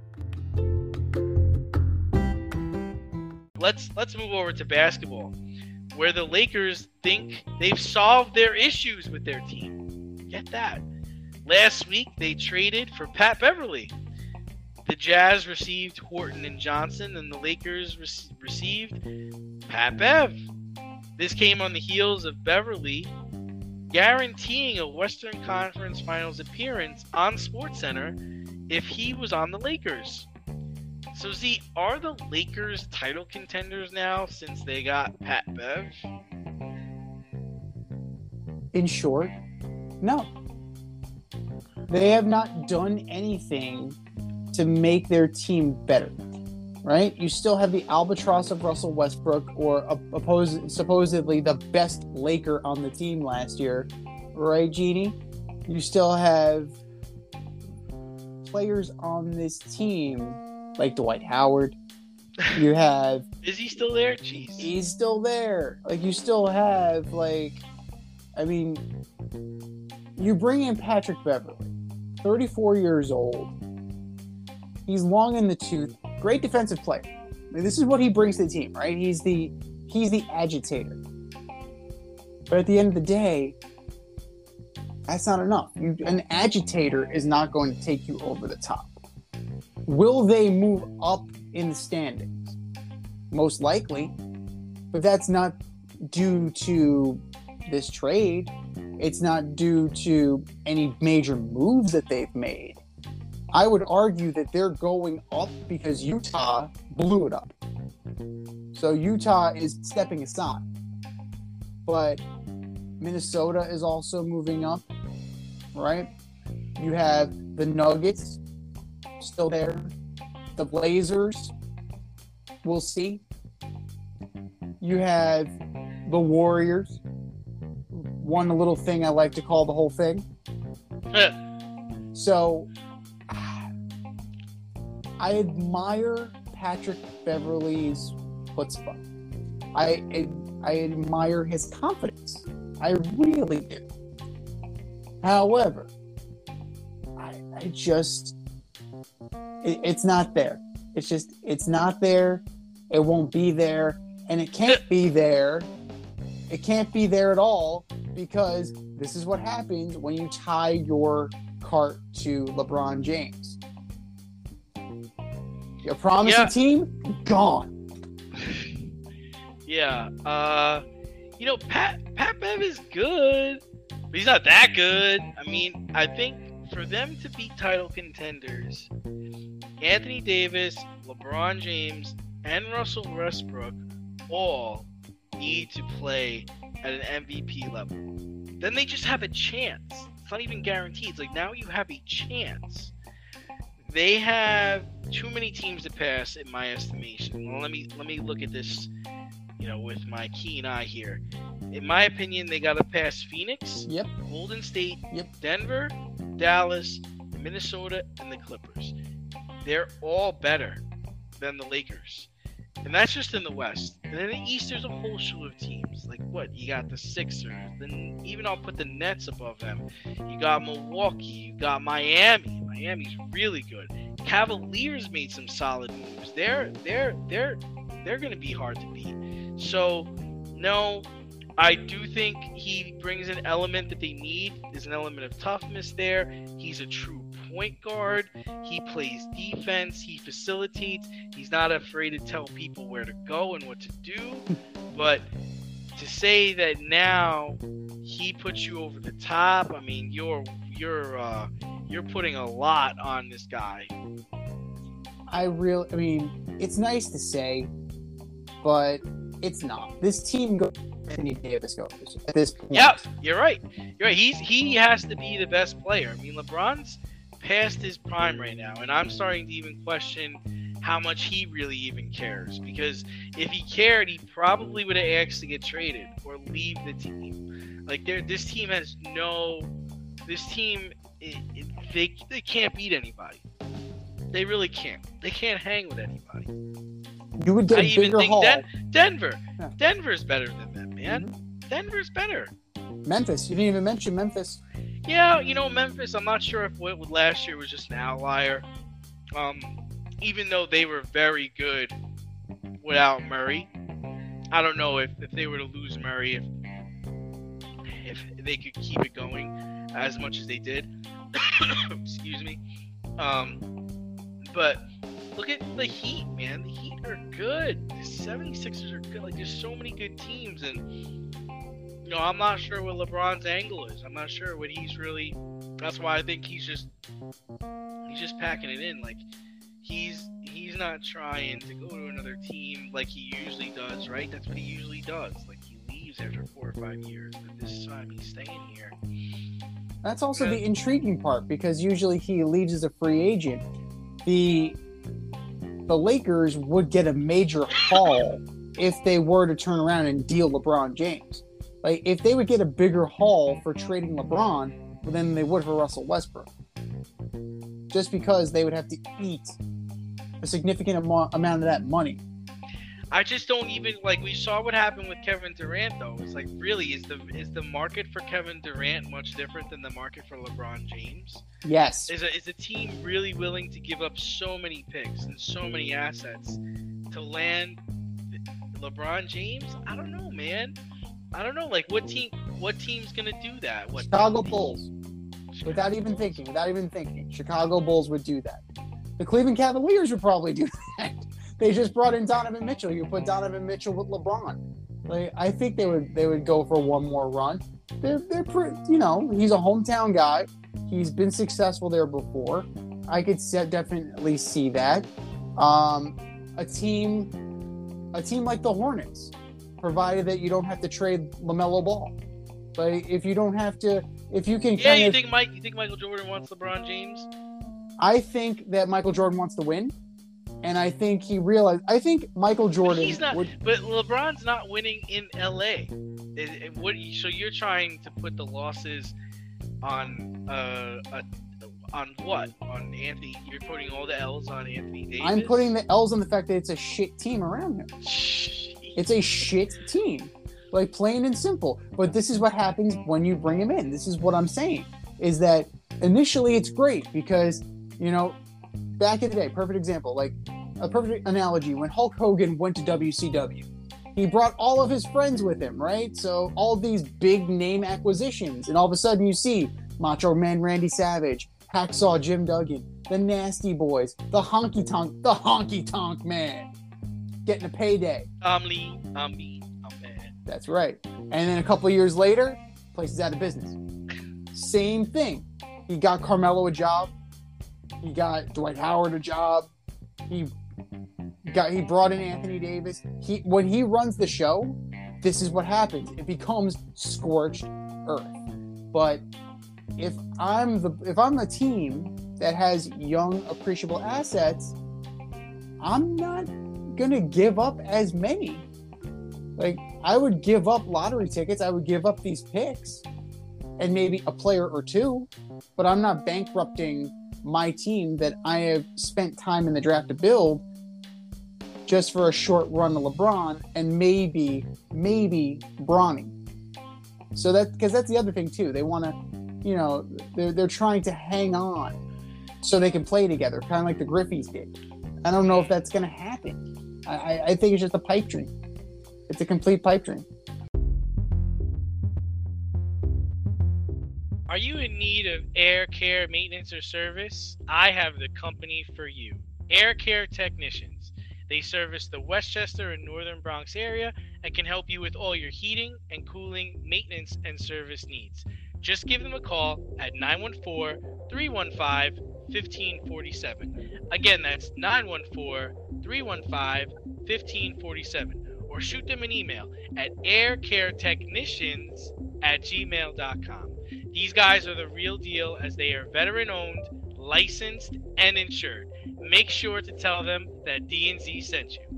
Let's move over to basketball, where the Lakers think they've solved their issues with their team. Get that. Last week, they traded for Pat Beverly. The Jazz received Horton and Johnson, and the Lakers received Pat Bev. This came on the heels of Beverly guaranteeing a Western Conference Finals appearance on SportsCenter if he was on the Lakers. So, Z, are the Lakers title contenders now since they got Pat Bev? In short, no. They have not done anything to make their team better, right? You still have the albatross of Russell Westbrook, or supposedly the best Laker on the team last year, right, Jeannie? You still have players on this team like Dwight Howard. You have... Is he still there? Jeez. He's still there. You still have, you bring in Patrick Beverly, 34 years old. He's long in the tooth. great defensive player. I mean, this is what he brings to the team, right? He's the agitator. But at the end of the day, that's not enough. An agitator is not going to take you over the top. Will they move up in the standings? Most likely. But that's not due to this trade. It's not due to any major moves that they've made. I would argue that they're going up because Utah blew it up. So Utah is stepping aside. But Minnesota is also moving up, right? You have the Nuggets still there. The Blazers, we'll see. You have the Warriors. One little thing I like to call the whole thing. So, I admire Patrick Beverley's chutzpah. I admire his confidence. I really do. However, I just... It's not there. It's not there. It won't be there. And it can't be there. It can't be there at all because this is what happens when you tie your cart to LeBron James. Your promising team, gone. Yeah. Pat Bev is good, but he's not that good. I mean, I think for them to be title contenders, Anthony Davis, LeBron James, and Russell Westbrook all need to play at an MVP level. Then they just have a chance. It's not even guaranteed. It's like now you have a chance. They have too many teams to pass, in my estimation. Well, let me look at this, with my keen eye here. In my opinion, they got to pass Phoenix, Yep. Golden State, Yep. Denver, Dallas, Minnesota, and the Clippers. They're all better than the Lakers. And that's just in the West. And in the East, there's a whole slew of teams. Like what? You got the Sixers. Then even I'll put the Nets above them. You got Milwaukee. You got Miami. Miami's really good. Cavaliers made some solid moves. They're going to be hard to beat. So, no, I do think he brings an element that they need. There's an element of toughness there. He's a true point guard. He plays defense. He facilitates. He's not afraid to tell people where to go and what to do. But to say that now he puts you over the top, I mean, you're putting a lot on this guy. I mean, it's nice to say, but it's not. This team goes Anthony Davis goes at this point. Yep, you're right. He has to be the best player. I mean, LeBron's past his prime right now, and I'm starting to even question how much he really even cares. Because if he cared, he probably would have asked to get traded or leave the team. Like this team has no. This team, they can't beat anybody. They really can't. They can't hang with anybody. You would get I a even bigger think haul. Denver. Yeah. Denver's better than them, man. Mm-hmm. Denver's better. Memphis. You didn't even mention Memphis. Yeah, Memphis, I'm not sure if what last year was just an outlier. Even though they were very good without Murray. I don't know if they were to lose Murray, if they could keep it going as much as they did. Excuse me. But look at the Heat, man. The Heat are good. The 76ers are good. Like, there's so many good teams, and I'm not sure what LeBron's angle is. I'm not sure what he's really. That's why I think he's just packing it in. Like, he's not trying to go to another team like he usually does, right? That's what he usually does. Like, he leaves after 4 or 5 years, but this time he's staying here. That's also the intriguing part, because usually he leaves as a free agent. The Lakers would get a major haul if they were to turn around and deal LeBron James. Like, if they would get a bigger haul for trading LeBron than they would for Russell Westbrook. Just because they would have to eat a significant amount of that money. I just don't even like. We saw what happened with Kevin Durant, though. It's like, really, is the market for Kevin Durant much different than the market for LeBron James? Yes. Is a team really willing to give up so many picks and so many assets to land LeBron James? I don't know, man. I don't know. Like, what team's gonna do that? What? Chicago Bulls. Without even thinking. Chicago Bulls would do that. The Cleveland Cavaliers would probably do that. They just brought in Donovan Mitchell. You put Donovan Mitchell with LeBron. Like, I think they would go for one more run. They're pretty, he's a hometown guy. He's been successful there before. I could definitely see that. A team like the Hornets, provided that you don't have to trade LaMelo Ball. But if you don't have to, if you can, you think Michael Jordan wants LeBron James? I think that Michael Jordan wants to win, and I think he realized. I think Michael Jordan. He's not, but LeBron's not winning in LA. So you're trying to put the losses on what? On Anthony? You're putting all the L's on Anthony Davis. I'm putting the L's on the fact that it's a shit team around him. It's a shit team, like plain and simple. But this is what happens when you bring him in. This is what I'm saying: is that initially it's great because. Back in the day, perfect example, like a perfect analogy, when Hulk Hogan went to WCW, he brought all of his friends with him, right? So all these big name acquisitions, and all of a sudden you see Macho Man Randy Savage, Hacksaw Jim Duggan, the Nasty Boys, the Honky Tonk Man, getting a payday. I'm me. That's right. And then a couple of years later, place is out of business. Same thing. He got Carmelo a job. He got Dwight Howard a job. He brought in Anthony Davis. When he runs the show, this is what happens. It becomes scorched earth. But if I'm the team that has young, appreciable assets, I'm not gonna give up as many. Like, I would give up lottery tickets. I would give up these picks and maybe a player or two, but I'm not bankrupting my team that I have spent time in the draft to build just for a short run to LeBron and maybe Bronny. So because that's the other thing too. They want to, they're trying to hang on so they can play together, kind of like the Griffeys did. I don't know if that's going to happen. I think it's just a pipe dream. It's a complete pipe dream. Are you in need of air care maintenance or service? I have the company for you. Air Care Technicians. They service the Westchester and Northern Bronx area and can help you with all your heating and cooling, maintenance, and service needs. Just give them a call at 914-315-1547. Again, that's 914-315-1547. Or shoot them an email at aircaretechnicians@gmail.com. These guys are the real deal as they are veteran-owned, licensed, and insured. Make sure to tell them that D&Z sent you.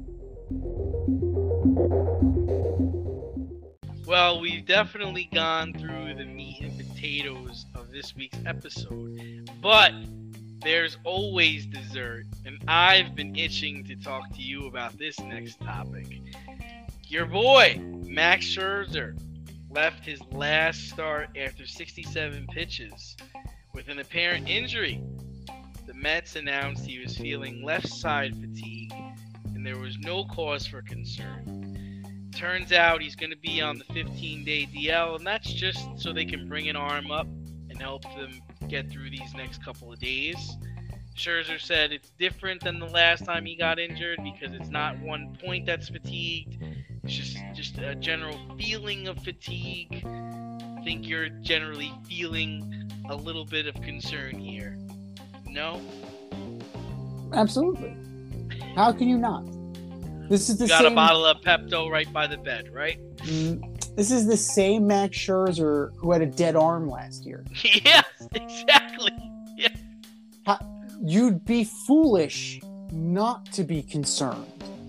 Well, we've definitely gone through the meat and potatoes of this week's episode, but there's always dessert, and I've been itching to talk to you about this next topic. Your boy, Max Scherzer, left his last start after 67 pitches with an apparent injury. The Mets announced he was feeling left side fatigue and there was no cause for concern. Turns out he's going to be on the 15-day DL, and that's just so they can bring an arm up and help them get through these next couple of days. Scherzer said it's different than the last time he got injured because it's not one point that's fatigued. It's just a general feeling of fatigue. I think you're generally feeling a little bit of concern here. No? Absolutely. How can you not? This is the Got same... a bottle of Pepto right by the bed, right? This is the same Max Scherzer who had a dead arm last year. Yes, exactly. Yeah. You'd be foolish not to be concerned.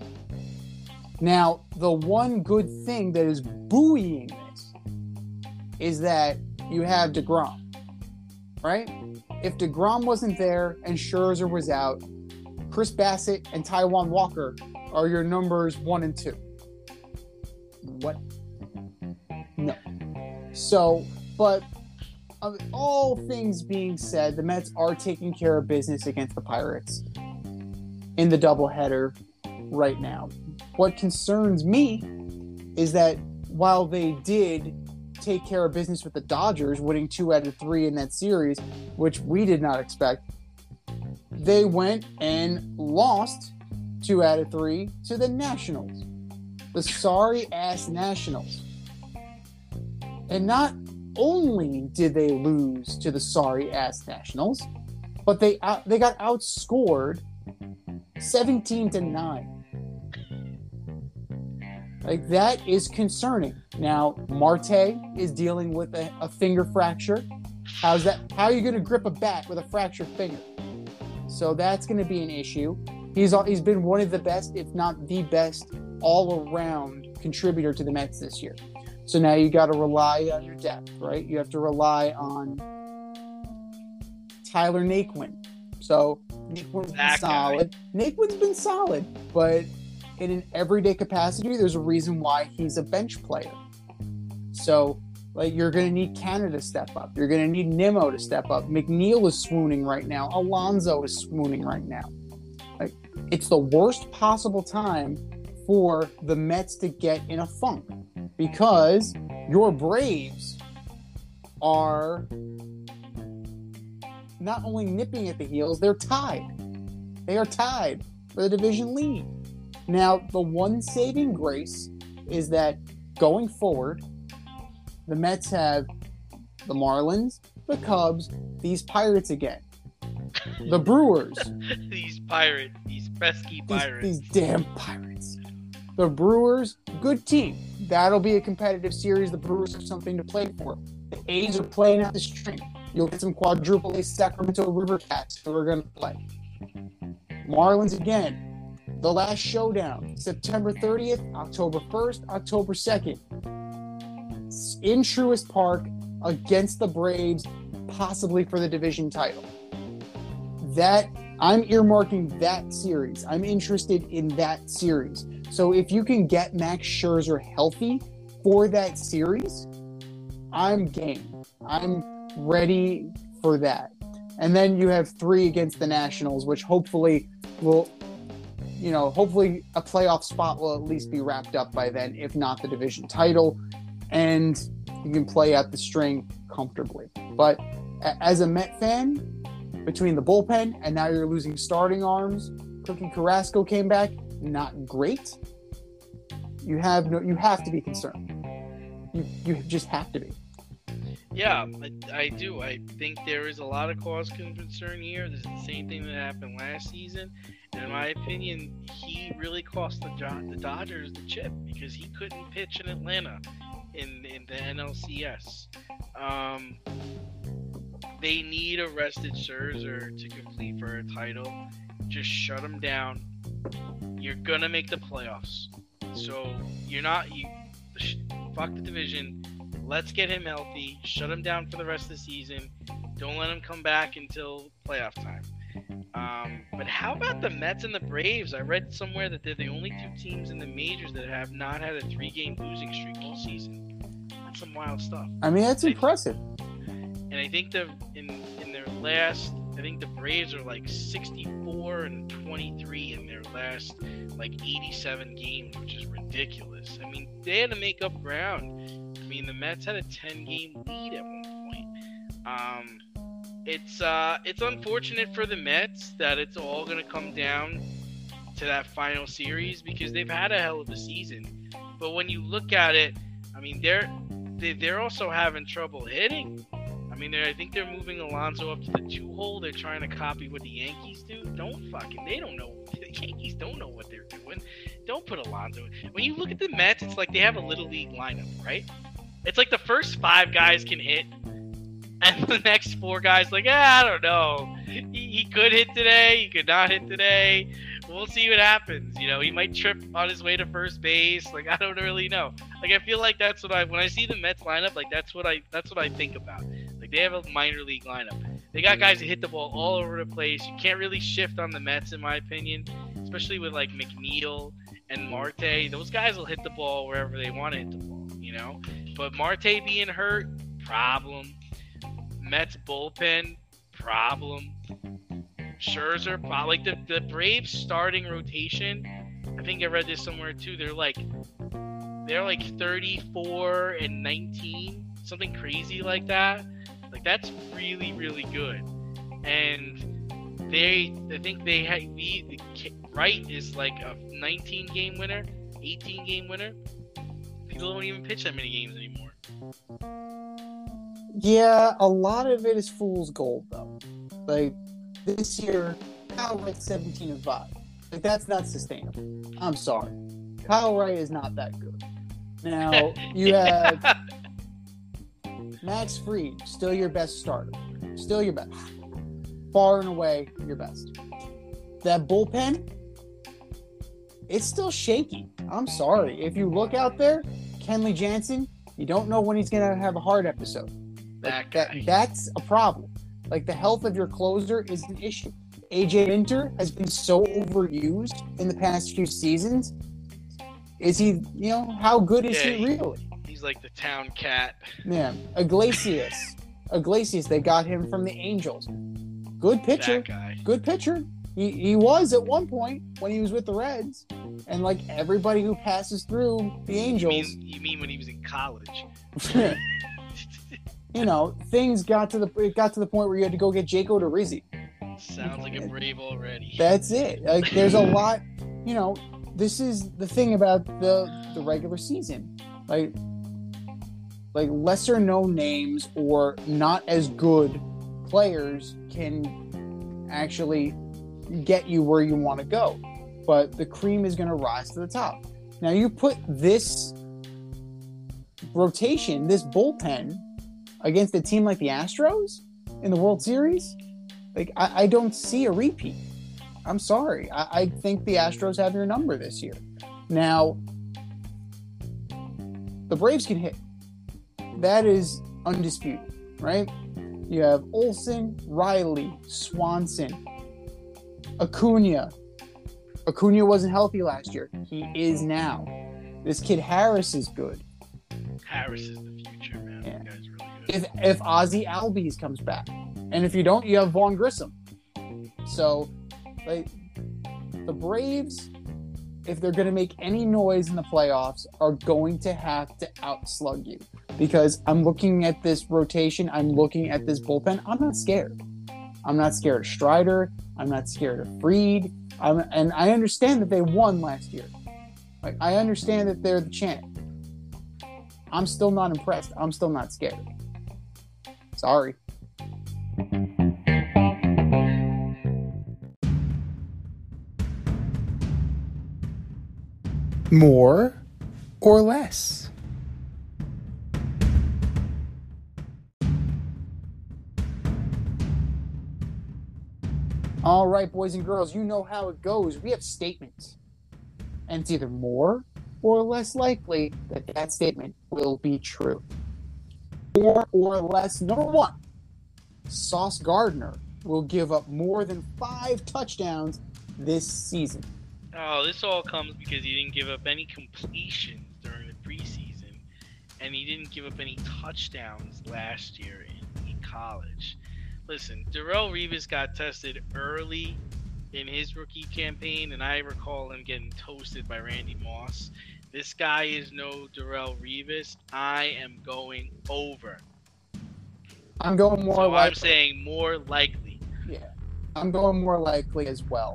Now, the one good thing that is buoying this is that you have DeGrom, right? If DeGrom wasn't there and Scherzer was out, Chris Bassett and Taijuan Walker are your numbers 1 and 2. What? No. So, but of all things being said, the Mets are taking care of business against the Pirates in the doubleheader right now. What concerns me is that while they did take care of business with the Dodgers, winning 2 out of 3 in that series, which we did not expect, they went and lost 2 out of 3 to the Nationals. The sorry-ass Nationals. And not only did they lose to the sorry-ass Nationals, but they got outscored 17-9. Like, that is concerning. Now, Marte is dealing with a finger fracture. How's that? How are you going to grip a bat with a fractured finger? So that's going to be an issue. He's been one of the best, if not the best, all-around contributor to the Mets this year. So now you got to rely on your depth, right? You have to rely on Tyler Naquin. So Naquin's been solid. Naquin's been solid, but in an everyday capacity, there's a reason why he's a bench player. So, like, you're going to need Canada to step up. You're going to need Nimmo to step up. McNeil is swooning right now. Alonso is swooning right now. Like, it's the worst possible time for the Mets to get in a funk because your Braves are not only nipping at the heels, they're tied. They are tied for the division lead. Now, the one saving grace is that going forward, the Mets have the Marlins, the Cubs, these Pirates again. The Brewers. These Pirates. These pesky Pirates. These damn Pirates. The Brewers, good team. That'll be a competitive series. The Brewers have something to play for. The A's are playing out the string. You'll get some quadruple A Sacramento River Cats who are going to play. Marlins again. The last showdown, September 30th, October 1st, October 2nd. In Truist Park against the Braves, possibly for the division title. I'm earmarking that series. I'm interested in that series. So if you can get Max Scherzer healthy for that series, I'm game. I'm ready for that. And then you have 3 against the Nationals, which hopefully hopefully a playoff spot will at least be wrapped up by then, if not the division title, and you can play out the string comfortably. But as a Met fan, between the bullpen and now you're losing starting arms, Cookie Carrasco came back, not great. You have to be concerned. You just have to be. Yeah, I do. I think there is a lot of cause for concern here. This is the same thing that happened last season. And in my opinion, he really cost the Dodgers the chip because he couldn't pitch in Atlanta in the NLCS. They need a rested Scherzer to compete for a title. Just shut him down. You're going to make the playoffs. So fuck the division. Let's get him healthy. Shut him down for the rest of the season. Don't let him come back until playoff time. But how about the Mets and the Braves? I read somewhere that they're the only 2 teams in the majors that have not had a 3-game losing streak all season. That's some wild stuff. I mean, that's impressive. And I think in their last, I think the Braves are like 64-23 in their last like 87 games, which is ridiculous. I mean, they had to make up ground. I mean, the Mets had a 10-game lead at one point. It's unfortunate for the Mets that it's all going to come down to that final series because they've had a hell of a season. But when you look at it, I mean, they're also having trouble hitting. I mean, I think they're moving Alonso up to the 2-hole. They're trying to copy what the Yankees do. They don't know. The Yankees don't know what they're doing. Don't put Alonso. When you look at the Mets, it's like they have a little league lineup, right? It's like the first 5 guys can hit, and the next 4 guys like, I don't know. He could hit today. He could not hit today. We'll see what happens. He might trip on his way to first base. Like, I don't really know. Like, I feel like that's what when I see the Mets lineup, like that's what I think about. Like, they have a minor league lineup. They got guys that hit the ball all over the place. You can't really shift on the Mets, in my opinion, especially with like McNeil and Marte, those guys will hit the ball wherever they want to hit the ball, you know? But Marte being hurt, problem. Mets bullpen, problem. Scherzer, like the Braves starting rotation, I think I read this somewhere too. They're like 34 and 19, something crazy like that. Like that's really, really good. And I think they had the Wright is like a 19 game winner, 18 game winner. People don't even pitch that many games anymore. Yeah, a lot of it is fool's gold though. Like this year, Kyle Wright's 17 and 5. Like that's not sustainable. I'm sorry, Kyle Wright is not that good. Now you have Max Fried, still your best starter, still your best, far and away your best. That bullpen, it's still shaky. I'm sorry. If you look out there, Kenley Jansen, you don't know when he's gonna have a heart episode. That's a problem. Like the health of your closer is an issue. AJ Minter has been so overused in the past few seasons. Is he, how good is he really? He's like the town cat. Yeah. Iglesias, they got him from the Angels. Good pitcher. That guy. Good pitcher. He was at one point when he was with the Reds. And like everybody who passes through the Angels. You mean when he was in college? Things got to the point where you had to go get Jake Odorizzi. Sounds like a Brave already. That's it. Like there's a lot, this is the thing about the regular season. Like lesser known names or not as good players can actually get you where you want to go. But the cream is going to rise to the top. Now you put this rotation, this bullpen against a team like the Astros in the World Series, like I don't see a repeat. I'm sorry. I think the Astros have your number this year. Now, the Braves can hit. That is undisputed, right? You have Olsen, Riley, Swanson, Acuna. Acuna wasn't healthy last year. He is now. This kid Harris is good. Harris is the future, man. Yeah. That guy's really good. If Ozzy Albies comes back. And if you don't, you have Vaughn Grissom. So, like, the Braves, if they're going to make any noise in the playoffs, are going to have to outslug you. Because I'm looking at this rotation, I'm looking at this bullpen, I'm not scared. I'm not scared of Strider. I'm not scared of Fried. And I understand that they won last year. Like, I understand that they're the champ. I'm still not impressed. I'm still not scared. Sorry. More or less? All right, boys and girls, you know how it goes. We have statements. And it's either more or less likely that that statement will be true. More or less, number one, Sauce Gardner will give up more than 5 touchdowns this season. Oh, this all comes because he didn't give up any completions during the preseason, and he didn't give up any touchdowns last year in college. Listen, Darrelle Revis got tested early in his rookie campaign, and I recall him getting toasted by Randy Moss. This guy is no Darrelle Revis. I am going over. I'm going more likely. I'm saying more likely. Yeah, I'm going more likely as well.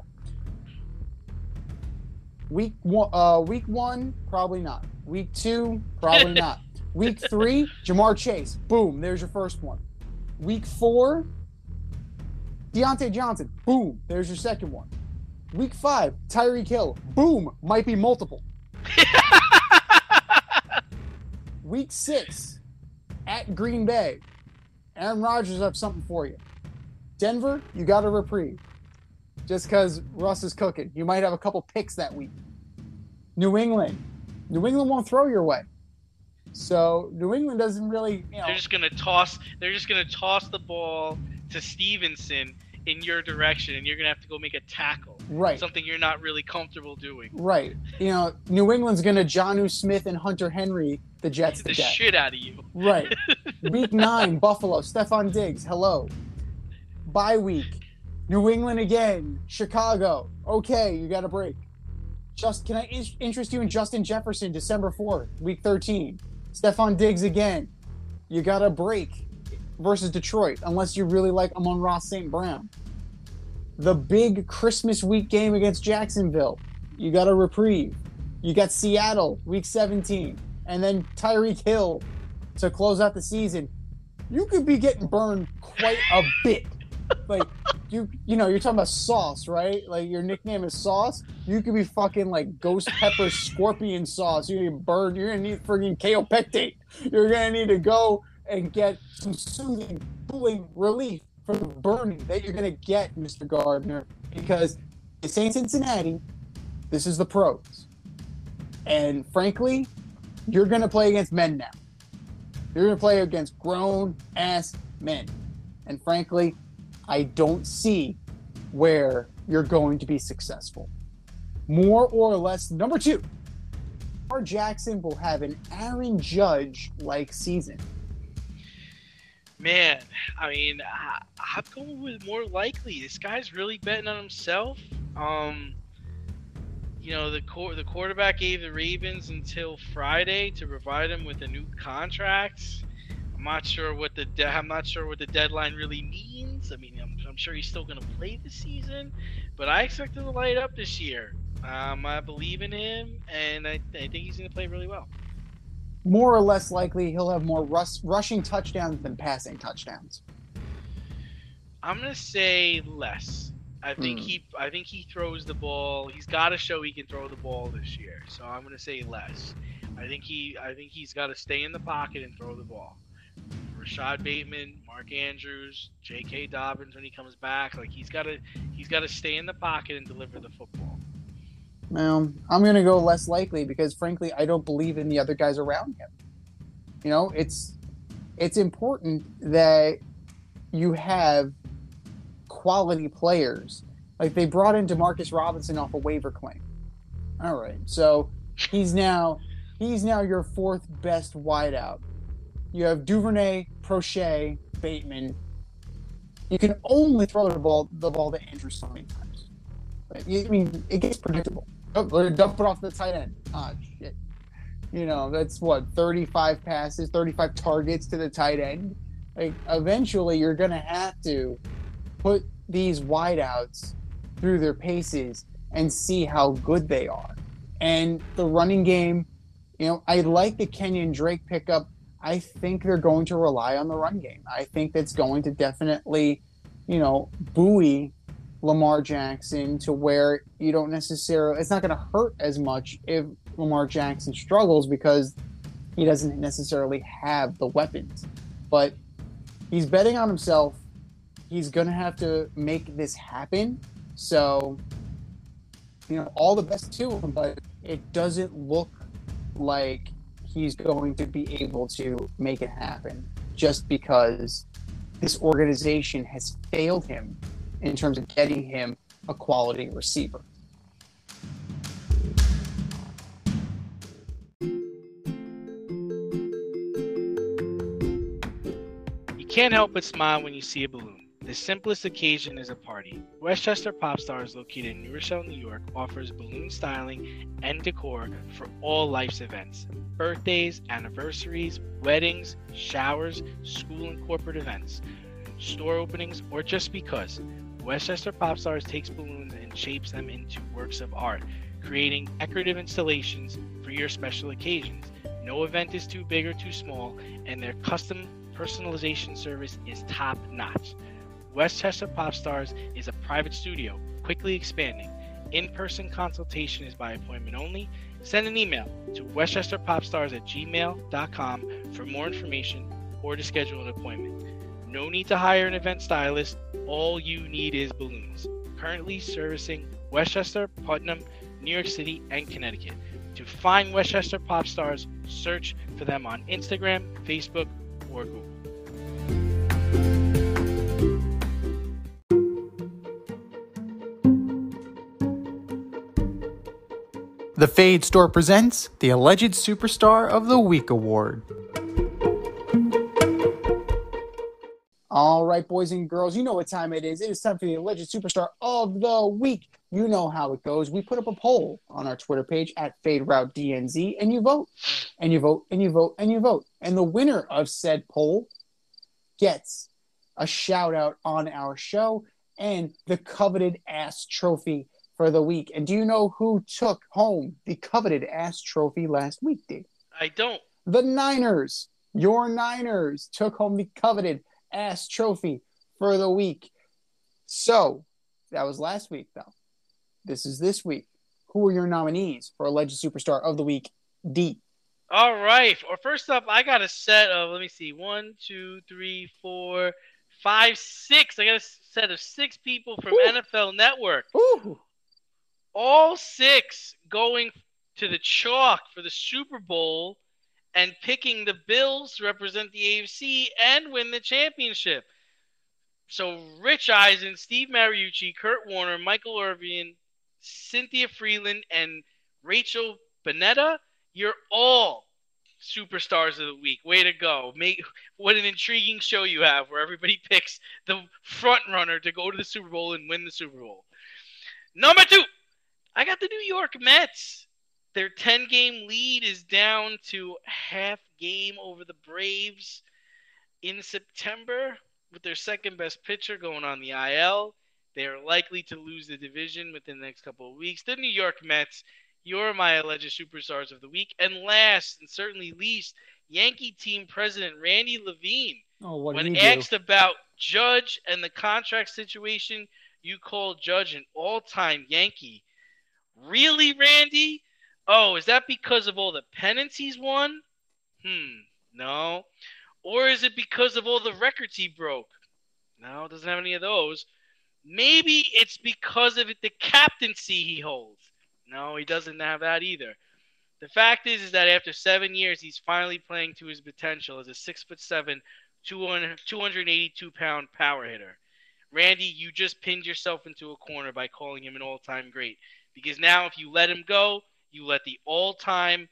Week one, probably not. Week 2, probably not. Week 3, Jamar Chase. Boom, there's your first one. Week 4, Deontay Johnson. Boom, there's your second one. Week 5, Tyreek Hill. Boom, might be multiple. Week 6, at Green Bay. Aaron Rodgers up something for you. Denver, you got a reprieve. Just because Russ is cooking. You might have a couple picks that week. New England won't throw your way. So New England doesn't really, They're just gonna toss the ball to Stevenson in your direction, and you're gonna have to go make a tackle. Right. Something you're not really comfortable doing. Right. You know, New England's going to Jonnu Smith and Hunter Henry the Jets The to death. shit out of you. Right. Week 9, Buffalo, Stephon Diggs, hello. Bye week, New England again, Chicago. Okay, you got a break. Can I interest you in Justin Jefferson, December 4th, week 13? Stephon Diggs again. You got a break versus Detroit, unless you really like Amon-Ra St. Brown. The big Christmas week game against Jacksonville. You got a reprieve. You got Seattle, week 17. And then Tyreek Hill to close out the season. You could be getting burned quite a bit. Like, you know, you're talking about Sauce, right? Like, your nickname is Sauce. You could be fucking like Ghost Pepper Scorpion Sauce. You're going to burn. You're going to need friggin' kaopectate. You're going to need to go and get some soothing, cooling relief from the burning that you're going to get, Mr. Gardner, because this ain't Cincinnati. This is the pros. And frankly, you're going to play against men now. You're going to play against grown-ass men. And frankly, I don't see where you're going to be successful. More or less, number 2, Lamar Jackson will have an Aaron Judge-like season. Man, I mean, I'm going with more likely. This guy's really betting on himself. You know, the quarterback gave the Ravens until Friday to provide him with a new contract. I'm not sure what the deadline really means. I mean, I'm sure he's still going to play this season, but I expect him to light up this year. I believe in him, and I think he's going to play really well. More or less likely, he'll have more rushing touchdowns than passing touchdowns. I'm going to say less. I think he throws the ball. He's got to show he can throw the ball this year. So I'm going to say less. I think he's got to stay in the pocket and throw the ball. Rashad Bateman, Mark Andrews, J.K. Dobbins when he comes back, like he's got to stay in the pocket and deliver the football. Well, I'm going to go less likely because, frankly, I don't believe in the other guys around him. You know, it's important that you have quality players. Like, they brought in Demarcus Robinson off a waiver claim. All right, so he's now your 4th best wideout. You have Duvernay, Prochet, Bateman. You can only throw the ball to Andrews so many times. I mean, it gets predictable. Dump it off the tight end. Ah, shit. You know, that's what, 35 passes, 35 targets to the tight end. Like, eventually, you're going to have to put these wideouts through their paces and see how good they are. And the running game, you know, I like the Kenyon Drake pickup. I think they're going to rely on the run game. I think that's going to definitely, you know, buoy Lamar Jackson to where you don't necessarily, it's not going to hurt as much if Lamar Jackson struggles because he doesn't necessarily have the weapons. But he's betting on himself. He's going to have to make this happen. So, you know, all the best to him, but it doesn't look like he's going to be able to make it happen just because this organization has failed him in terms of getting him a quality receiver. You can't help but smile when you see a balloon. The simplest occasion is a party. Westchester Pop Stars, located in New Rochelle, New York, offers balloon styling and decor for all life's events. Birthdays, anniversaries, weddings, showers, school and corporate events, store openings, or just because. Westchester Pop Stars takes balloons and shapes them into works of art, creating decorative installations for your special occasions. No event is too big or too small, and their custom personalization service is top-notch. Westchester Pop Stars is a private studio, quickly expanding. In-person consultation is by appointment only. Send an email to westchesterpopstars@gmail.com for more information or to schedule an appointment. No need to hire an event stylist. All you need is balloons. Currently servicing Westchester, Putnam, New York City, and Connecticut. To find Westchester Pop Stars, search for them on Instagram, Facebook, or Google. The Fade Store presents the Alleged Superstar of the Week Award. All right, boys and girls, you know what time it is. It is time for the Alleged Superstar of the Week. You know how it goes. We put up a poll on our Twitter page at FadeRouteDNZ, and you vote, and you vote, and you vote, and you vote. And the winner of said poll gets a shout-out on our show and the coveted ass trophy for the week. And do you know who took home the coveted ass trophy last week, Dave? I don't. The Niners. Your Niners took home the coveted ass trophy for the week. So, that was last week, though. This is this week. Who are your nominees for Alleged Superstar of the Week, D? All right. Well, first up, I got a set of, let me see, 1, 2, 3, 4, 5, 6. I got a set of 6 people from NFL Network. Ooh. All 6 going to the chalk for the Super Bowl and picking the Bills to represent the AFC and win the championship. So Rich Eisen, Steve Mariucci, Kurt Warner, Michael Irvin, Cynthia Freeland, and Rachel Bonetta, you're all superstars of the week. Way to go. What an intriguing show you have where everybody picks the front runner to go to the Super Bowl and win the Super Bowl. Number 2, I got the New York Mets. Their 10-game lead is down to half game over the Braves in September with their second-best pitcher going on the IL. They are likely to lose the division within the next couple of weeks. The New York Mets, you're my alleged superstars of the week. And last, and certainly least, Yankee team president Randy Levine. Oh, what when did you asked about Judge and the contract situation, you called Judge an all-time Yankee. Really, Randy? Oh, is that because of all the pennants he's won? No. Or is it because of all the records he broke? No, it doesn't have any of those. Maybe it's because of the captaincy he holds. No, he doesn't have that either. The fact is that after 7 years, he's finally playing to his potential as a 6'7", 282-pound power hitter. Randy, you just pinned yourself into a corner by calling him an all-time great. Because now if you let him go, you let an all-time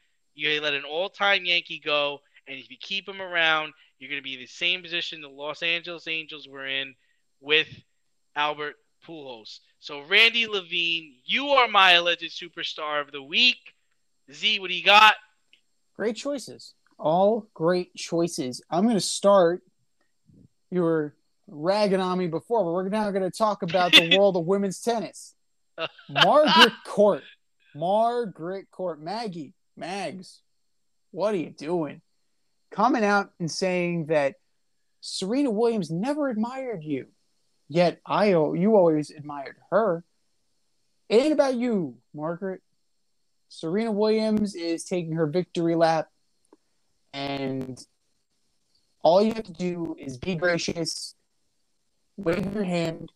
Yankee go, and if you keep him around, you're going to be in the same position the Los Angeles Angels were in with Albert Pujols. So, Randy Levine, you are my alleged superstar of the week. Z, what do you got? Great choices. All great choices. I'm going to start. You were ragging on me before, but we're now going to talk about the world of women's tennis. Margaret Court. Mags, what are you doing? Coming out and saying that Serena Williams never admired you, yet you always admired her. It ain't about you, Margaret. Serena Williams is taking her victory lap, and all you have to do is be gracious, wave your hand,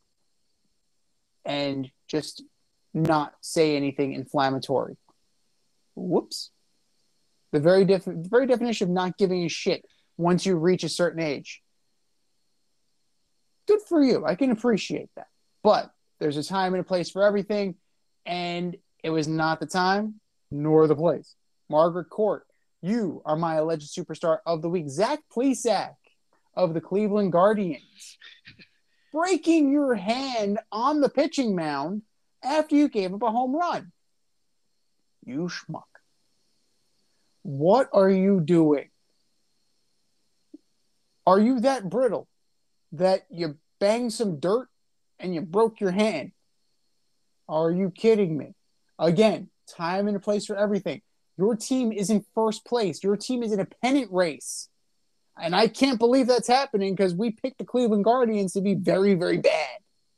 and just not say anything inflammatory. Whoops. The very definition of not giving a shit once you reach a certain age. Good for you. I can appreciate that. But there's a time and a place for everything, and it was not the time nor the place. Margaret Court, you are my alleged superstar of the week. Zach Plesac of the Cleveland Guardians. Breaking your hand on the pitching mound after you gave up a home run. You schmuck. What are you doing? Are you that brittle that you banged some dirt and you broke your hand? Are you kidding me? Again, time and a place for everything. Your team is in first place. Your team is in a pennant race. And I can't believe that's happening because we picked the Cleveland Guardians to be very, very bad.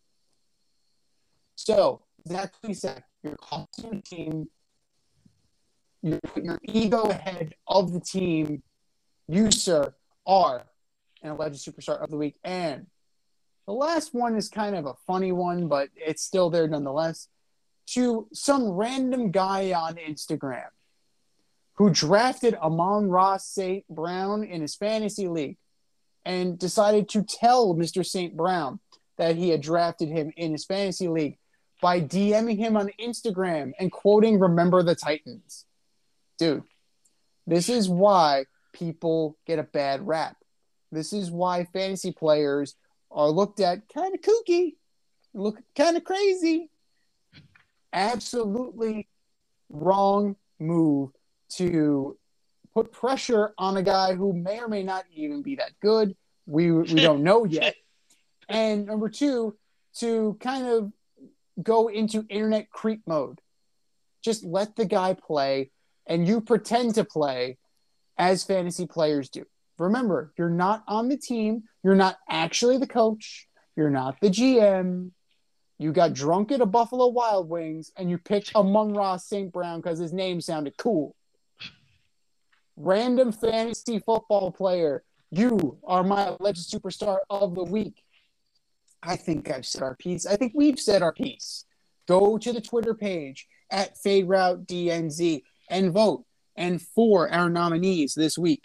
So, Zach Plesac, you're costing your team. You put your ego ahead of the team. You, sir, are an alleged superstar of the week. And the last one is kind of a funny one, but it's still there nonetheless. To some random guy on Instagram who drafted Amon-Ra St. Brown in his fantasy league and decided to tell Mr. St. Brown that he had drafted him in his fantasy league by DMing him on Instagram and quoting "Remember the Titans." Dude, this is why people get a bad rap. This is why fantasy players are looked at kind of kooky, look kind of crazy. Absolutely wrong move to put pressure on a guy who may or may not even be that good. We don't know yet. And number two, to kind of go into internet creep mode. Just let the guy play, and you pretend to play as fantasy players do. Remember, you're not on the team. You're not actually the coach. You're not the GM. You got drunk at a Buffalo Wild Wings, and you picked Amon-Ra St. Brown because his name sounded cool. Random fantasy football player, you are my alleged superstar of the week. I think I've said our piece. I think we've said our piece. Go to the Twitter page at FadeRouteDNZ and vote. And for our nominees this week.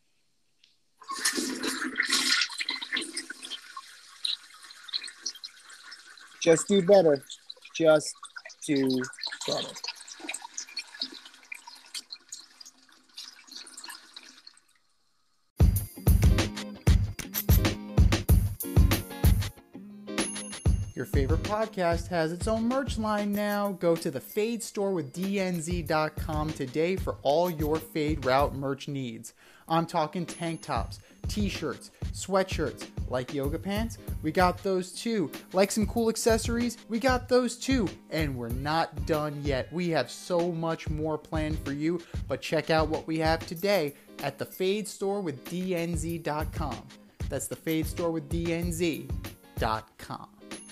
Just do better. Just do better. Your favorite podcast has its own merch line now. Go to the Fade Store with DNZ.com today for all your Fade Route merch needs. I'm talking tank tops, t-shirts, sweatshirts, like yoga pants, we got those too. Like some cool accessories, we got those too. And we're not done yet. We have so much more planned for you, but check out what we have today at the Fade Store with DNZ.com. That's the Fade Store with DNZ.com.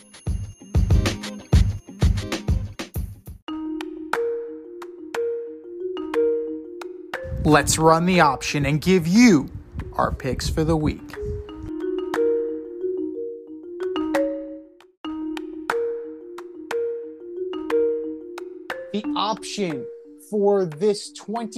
Let's run the option and give you our picks for the week. The option for this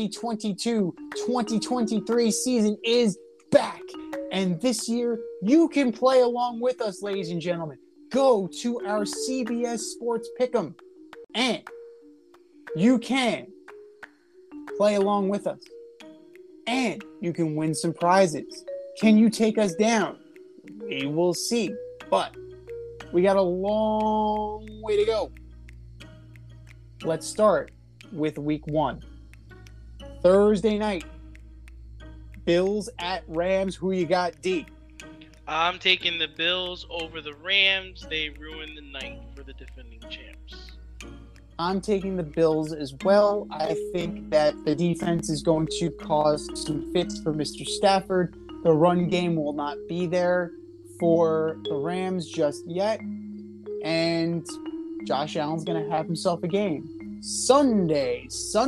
2022-2023 season is back. And this year, you can play along with us, ladies and gentlemen. Go to our CBS Sports Pick'em, and you can play along with us. And you can win some prizes. Can you take us down? We will see. But we got a long way to go. Let's start with week 1. Thursday night. Bills at Rams. Who you got, D? I'm taking the Bills over the Rams. They ruined the night for the defending champs. I'm taking the Bills as well. I think that the defense is going to cause some fits for Mr. Stafford. The run game will not be there for the Rams just yet. And Josh Allen's going to have himself a game. Sunday.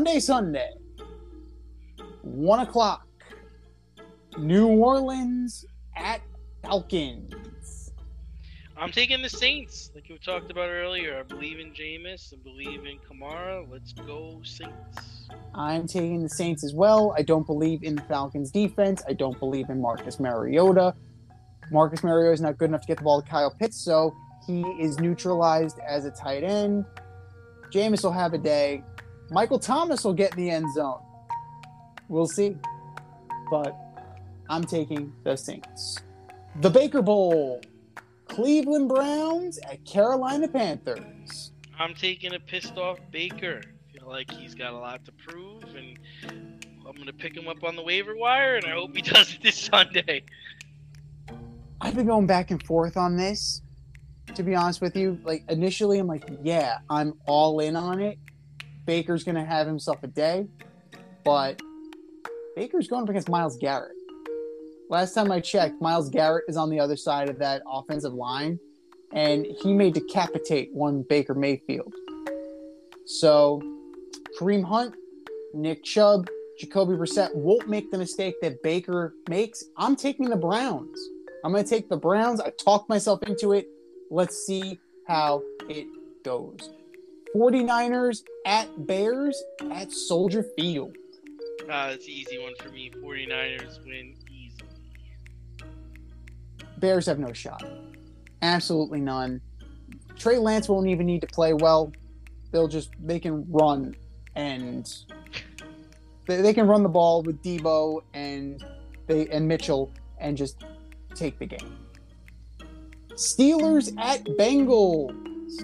1 o'clock. New Orleans at Falcons. I'm taking the Saints, like we talked about earlier. I believe in Jameis. I believe in Kamara. Let's go Saints. I'm taking the Saints as well. I don't believe in the Falcons' defense. I don't believe in Marcus Mariota. Marcus Mariota is not good enough to get the ball to Kyle Pitts, so he is neutralized as a tight end. Jameis will have a day. Michael Thomas will get in the end zone. We'll see. But I'm taking the Saints. The Baker Bowl. Cleveland Browns at Carolina Panthers. I'm taking a pissed off Baker. I feel like he's got a lot to prove, and I'm going to pick him up on the waiver wire, and I hope he does it this Sunday. I've been going back and forth on this, to be honest with you. Like, initially, I'm like, yeah, I'm all in on it. Baker's going to have himself a day, but Baker's going up against Myles Garrett. Last time I checked, Myles Garrett is on the other side of that offensive line, and he may decapitate one Baker Mayfield. So, Kareem Hunt, Nick Chubb, Jacoby Brissett won't make the mistake that Baker makes. I'm taking the Browns. I'm going to take the Browns. I talked myself into it. Let's see how it goes. 49ers at Bears at Soldier Field. It's an easy one for me. 49ers win easily. Bears have no shot. Absolutely none. Trey Lance won't even need to play well. They can run and they can run the ball with Debo and Mitchell and just take the game. Steelers at Bengals.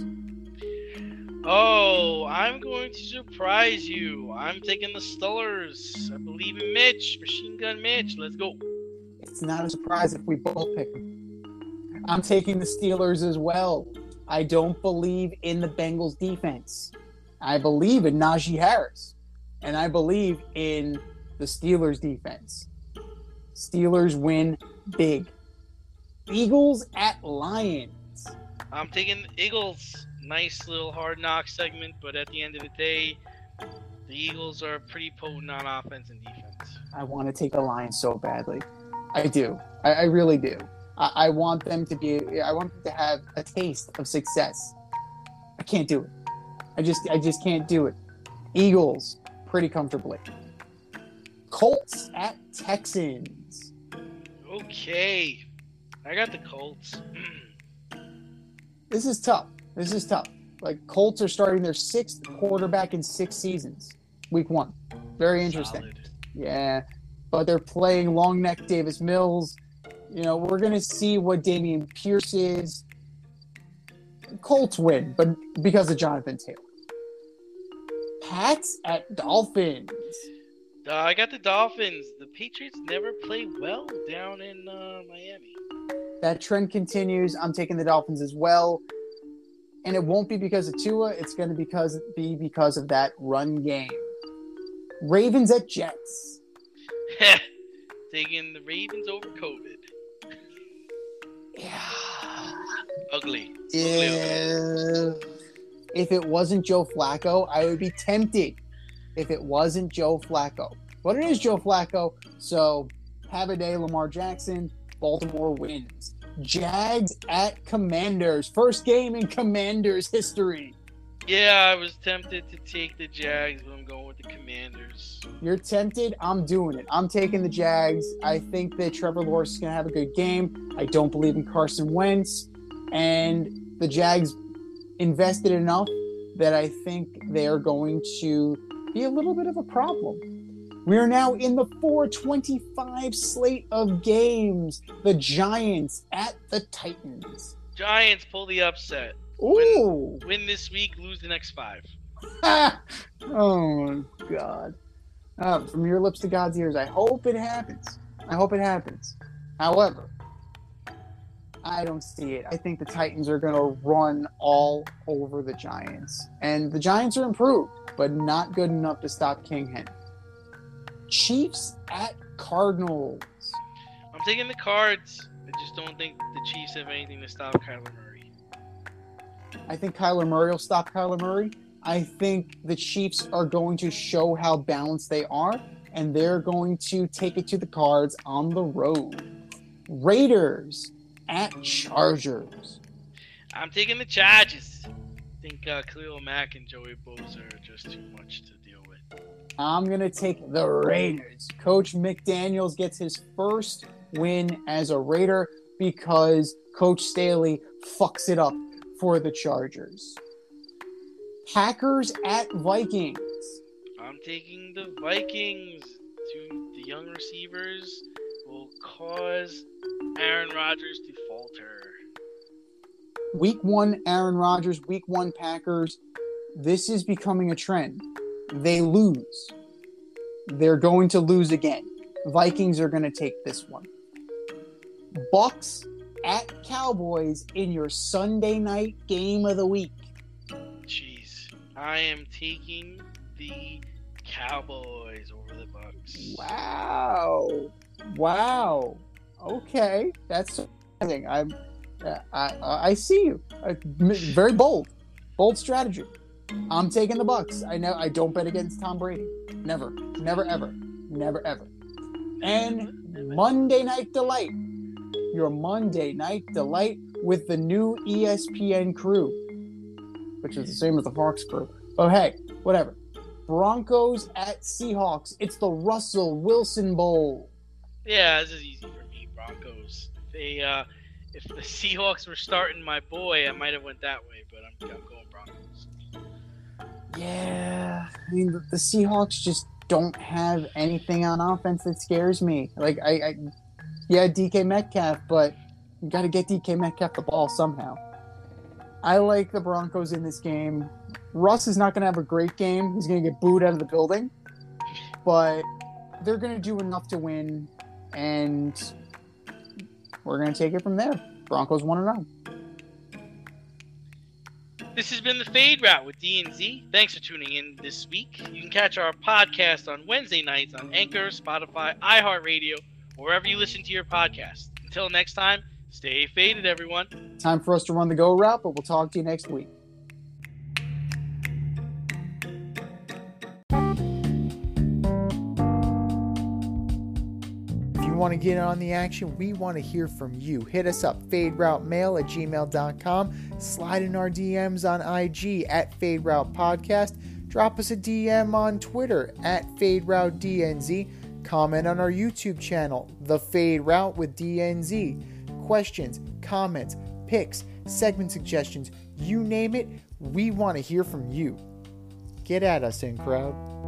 Oh, I'm going to surprise you. I'm taking the Steelers. I believe in Mitch. Machine Gun Mitch. Let's go. It's not a surprise if we both pick them. I'm taking the Steelers as well. I don't believe in the Bengals defense. I believe in Najee Harris. And I believe in the Steelers defense. Steelers win big. Eagles at Lions. I'm taking the Eagles. Nice little hard knock segment, but at the end of the day, the Eagles are pretty potent on offense and defense. I want to take the Lions so badly. I do. I really do. I want them to have a taste of success. I can't do it. I just can't do it. Eagles, pretty comfortably. Colts at Texans. Okay. I got the Colts. This is tough. Like, Colts are starting their 6th quarterback in 6 seasons. Week 1. Very interesting. Solid. Yeah. But they're playing long neck Davis Mills. You know, we're going to see what Damian Pierce is. Colts win, but because of Jonathan Taylor. Pats at Dolphins. I got the Dolphins. The Patriots never play well down in Miami. That trend continues. I'm taking the Dolphins as well. And it won't be because of Tua. It's going to be because of that run game. Ravens at Jets. Taking the Ravens over COVID. Yeah. Ugly. Yeah. If it wasn't Joe Flacco, I would be tempted. If it wasn't Joe Flacco. But it is Joe Flacco. So have a day, Lamar Jackson. Baltimore wins. Jags at Commanders. First game in Commanders history. Yeah, I was tempted to take the Jags, but I'm going with the Commanders. You're tempted. I'm doing it. I'm taking the Jags. I think that Trevor Lawrence is going to have a good game. I don't believe in Carson Wentz. And the Jags invested enough that I think they are going to be a little bit of a problem. We are now in the 4:25 slate of games. The Giants at the Titans. Giants pull the upset. Ooh. Win this week, lose the next 5. Oh, God. From your lips to God's ears, I hope it happens. However, I don't see it. I think the Titans are going to run all over the Giants. And the Giants are improved, but not good enough to stop King Henry. Chiefs at Cardinals. I'm taking the Cards. I just don't think the Chiefs have anything to stop Kyler Murray. I think Kyler Murray will stop Kyler Murray. I think the Chiefs are going to show how balanced they are, and they're going to take it to the Cards on the road. Raiders at Chargers. I'm taking the Chargers. I think Khalil Mack and Joey Bosa are just too much to deal with. I'm going to take the Raiders. Coach McDaniels gets his first win as a Raider because Coach Staley fucks it up for the Chargers. Packers at Vikings. I'm taking the Vikings. The young receivers will cause Aaron Rodgers to falter. Week 1, Aaron Rodgers. Week 1, Packers. This is becoming a trend. They lose. They're going to lose again. Vikings are going to take this one. Bucks at Cowboys in your Sunday night game of the week. Jeez. I am taking the Cowboys over the Bucks. Wow. Okay. That's surprising. I see you. Very bold. Bold strategy. I'm taking the Bucks. I don't bet against Tom Brady. Never, ever. And Monday Night Delight. Your Monday Night Delight with the new ESPN crew, which is the same as the Fox crew. But hey, whatever. Broncos at Seahawks. It's the Russell Wilson Bowl. Yeah, this is easy for me. Broncos. if the Seahawks were starting my boy, I might have went that way, but I'm going Broncos. Yeah, I mean the Seahawks just don't have anything on offense that scares me. Like yeah, DK Metcalf, but you got to get DK Metcalf the ball somehow. I like the Broncos in this game. Russ is not going to have a great game. He's going to get booed out of the building, but they're going to do enough to win, and we're going to take it from there. Broncos 1-0. This has been the Fade Route with D and Z. Thanks for tuning in this week. You can catch our podcast on Wednesday nights on Anchor, Spotify, iHeartRadio, wherever you listen to your podcast. Until next time, stay faded, everyone. Time for us to run the go route, but we'll talk to you next week. If you want to get on the action, we want to hear from you. Hit us up, faderoutemail@gmail.com. Slide in our DMs on IG @FadeRoutePodcast. Drop us a DM on Twitter @FadeRouteDNZ. Comment on our YouTube channel, The Fade Route with DNZ. Questions, comments, picks, segment suggestions, you name it, we want to hear from you. Get at us, in crowd.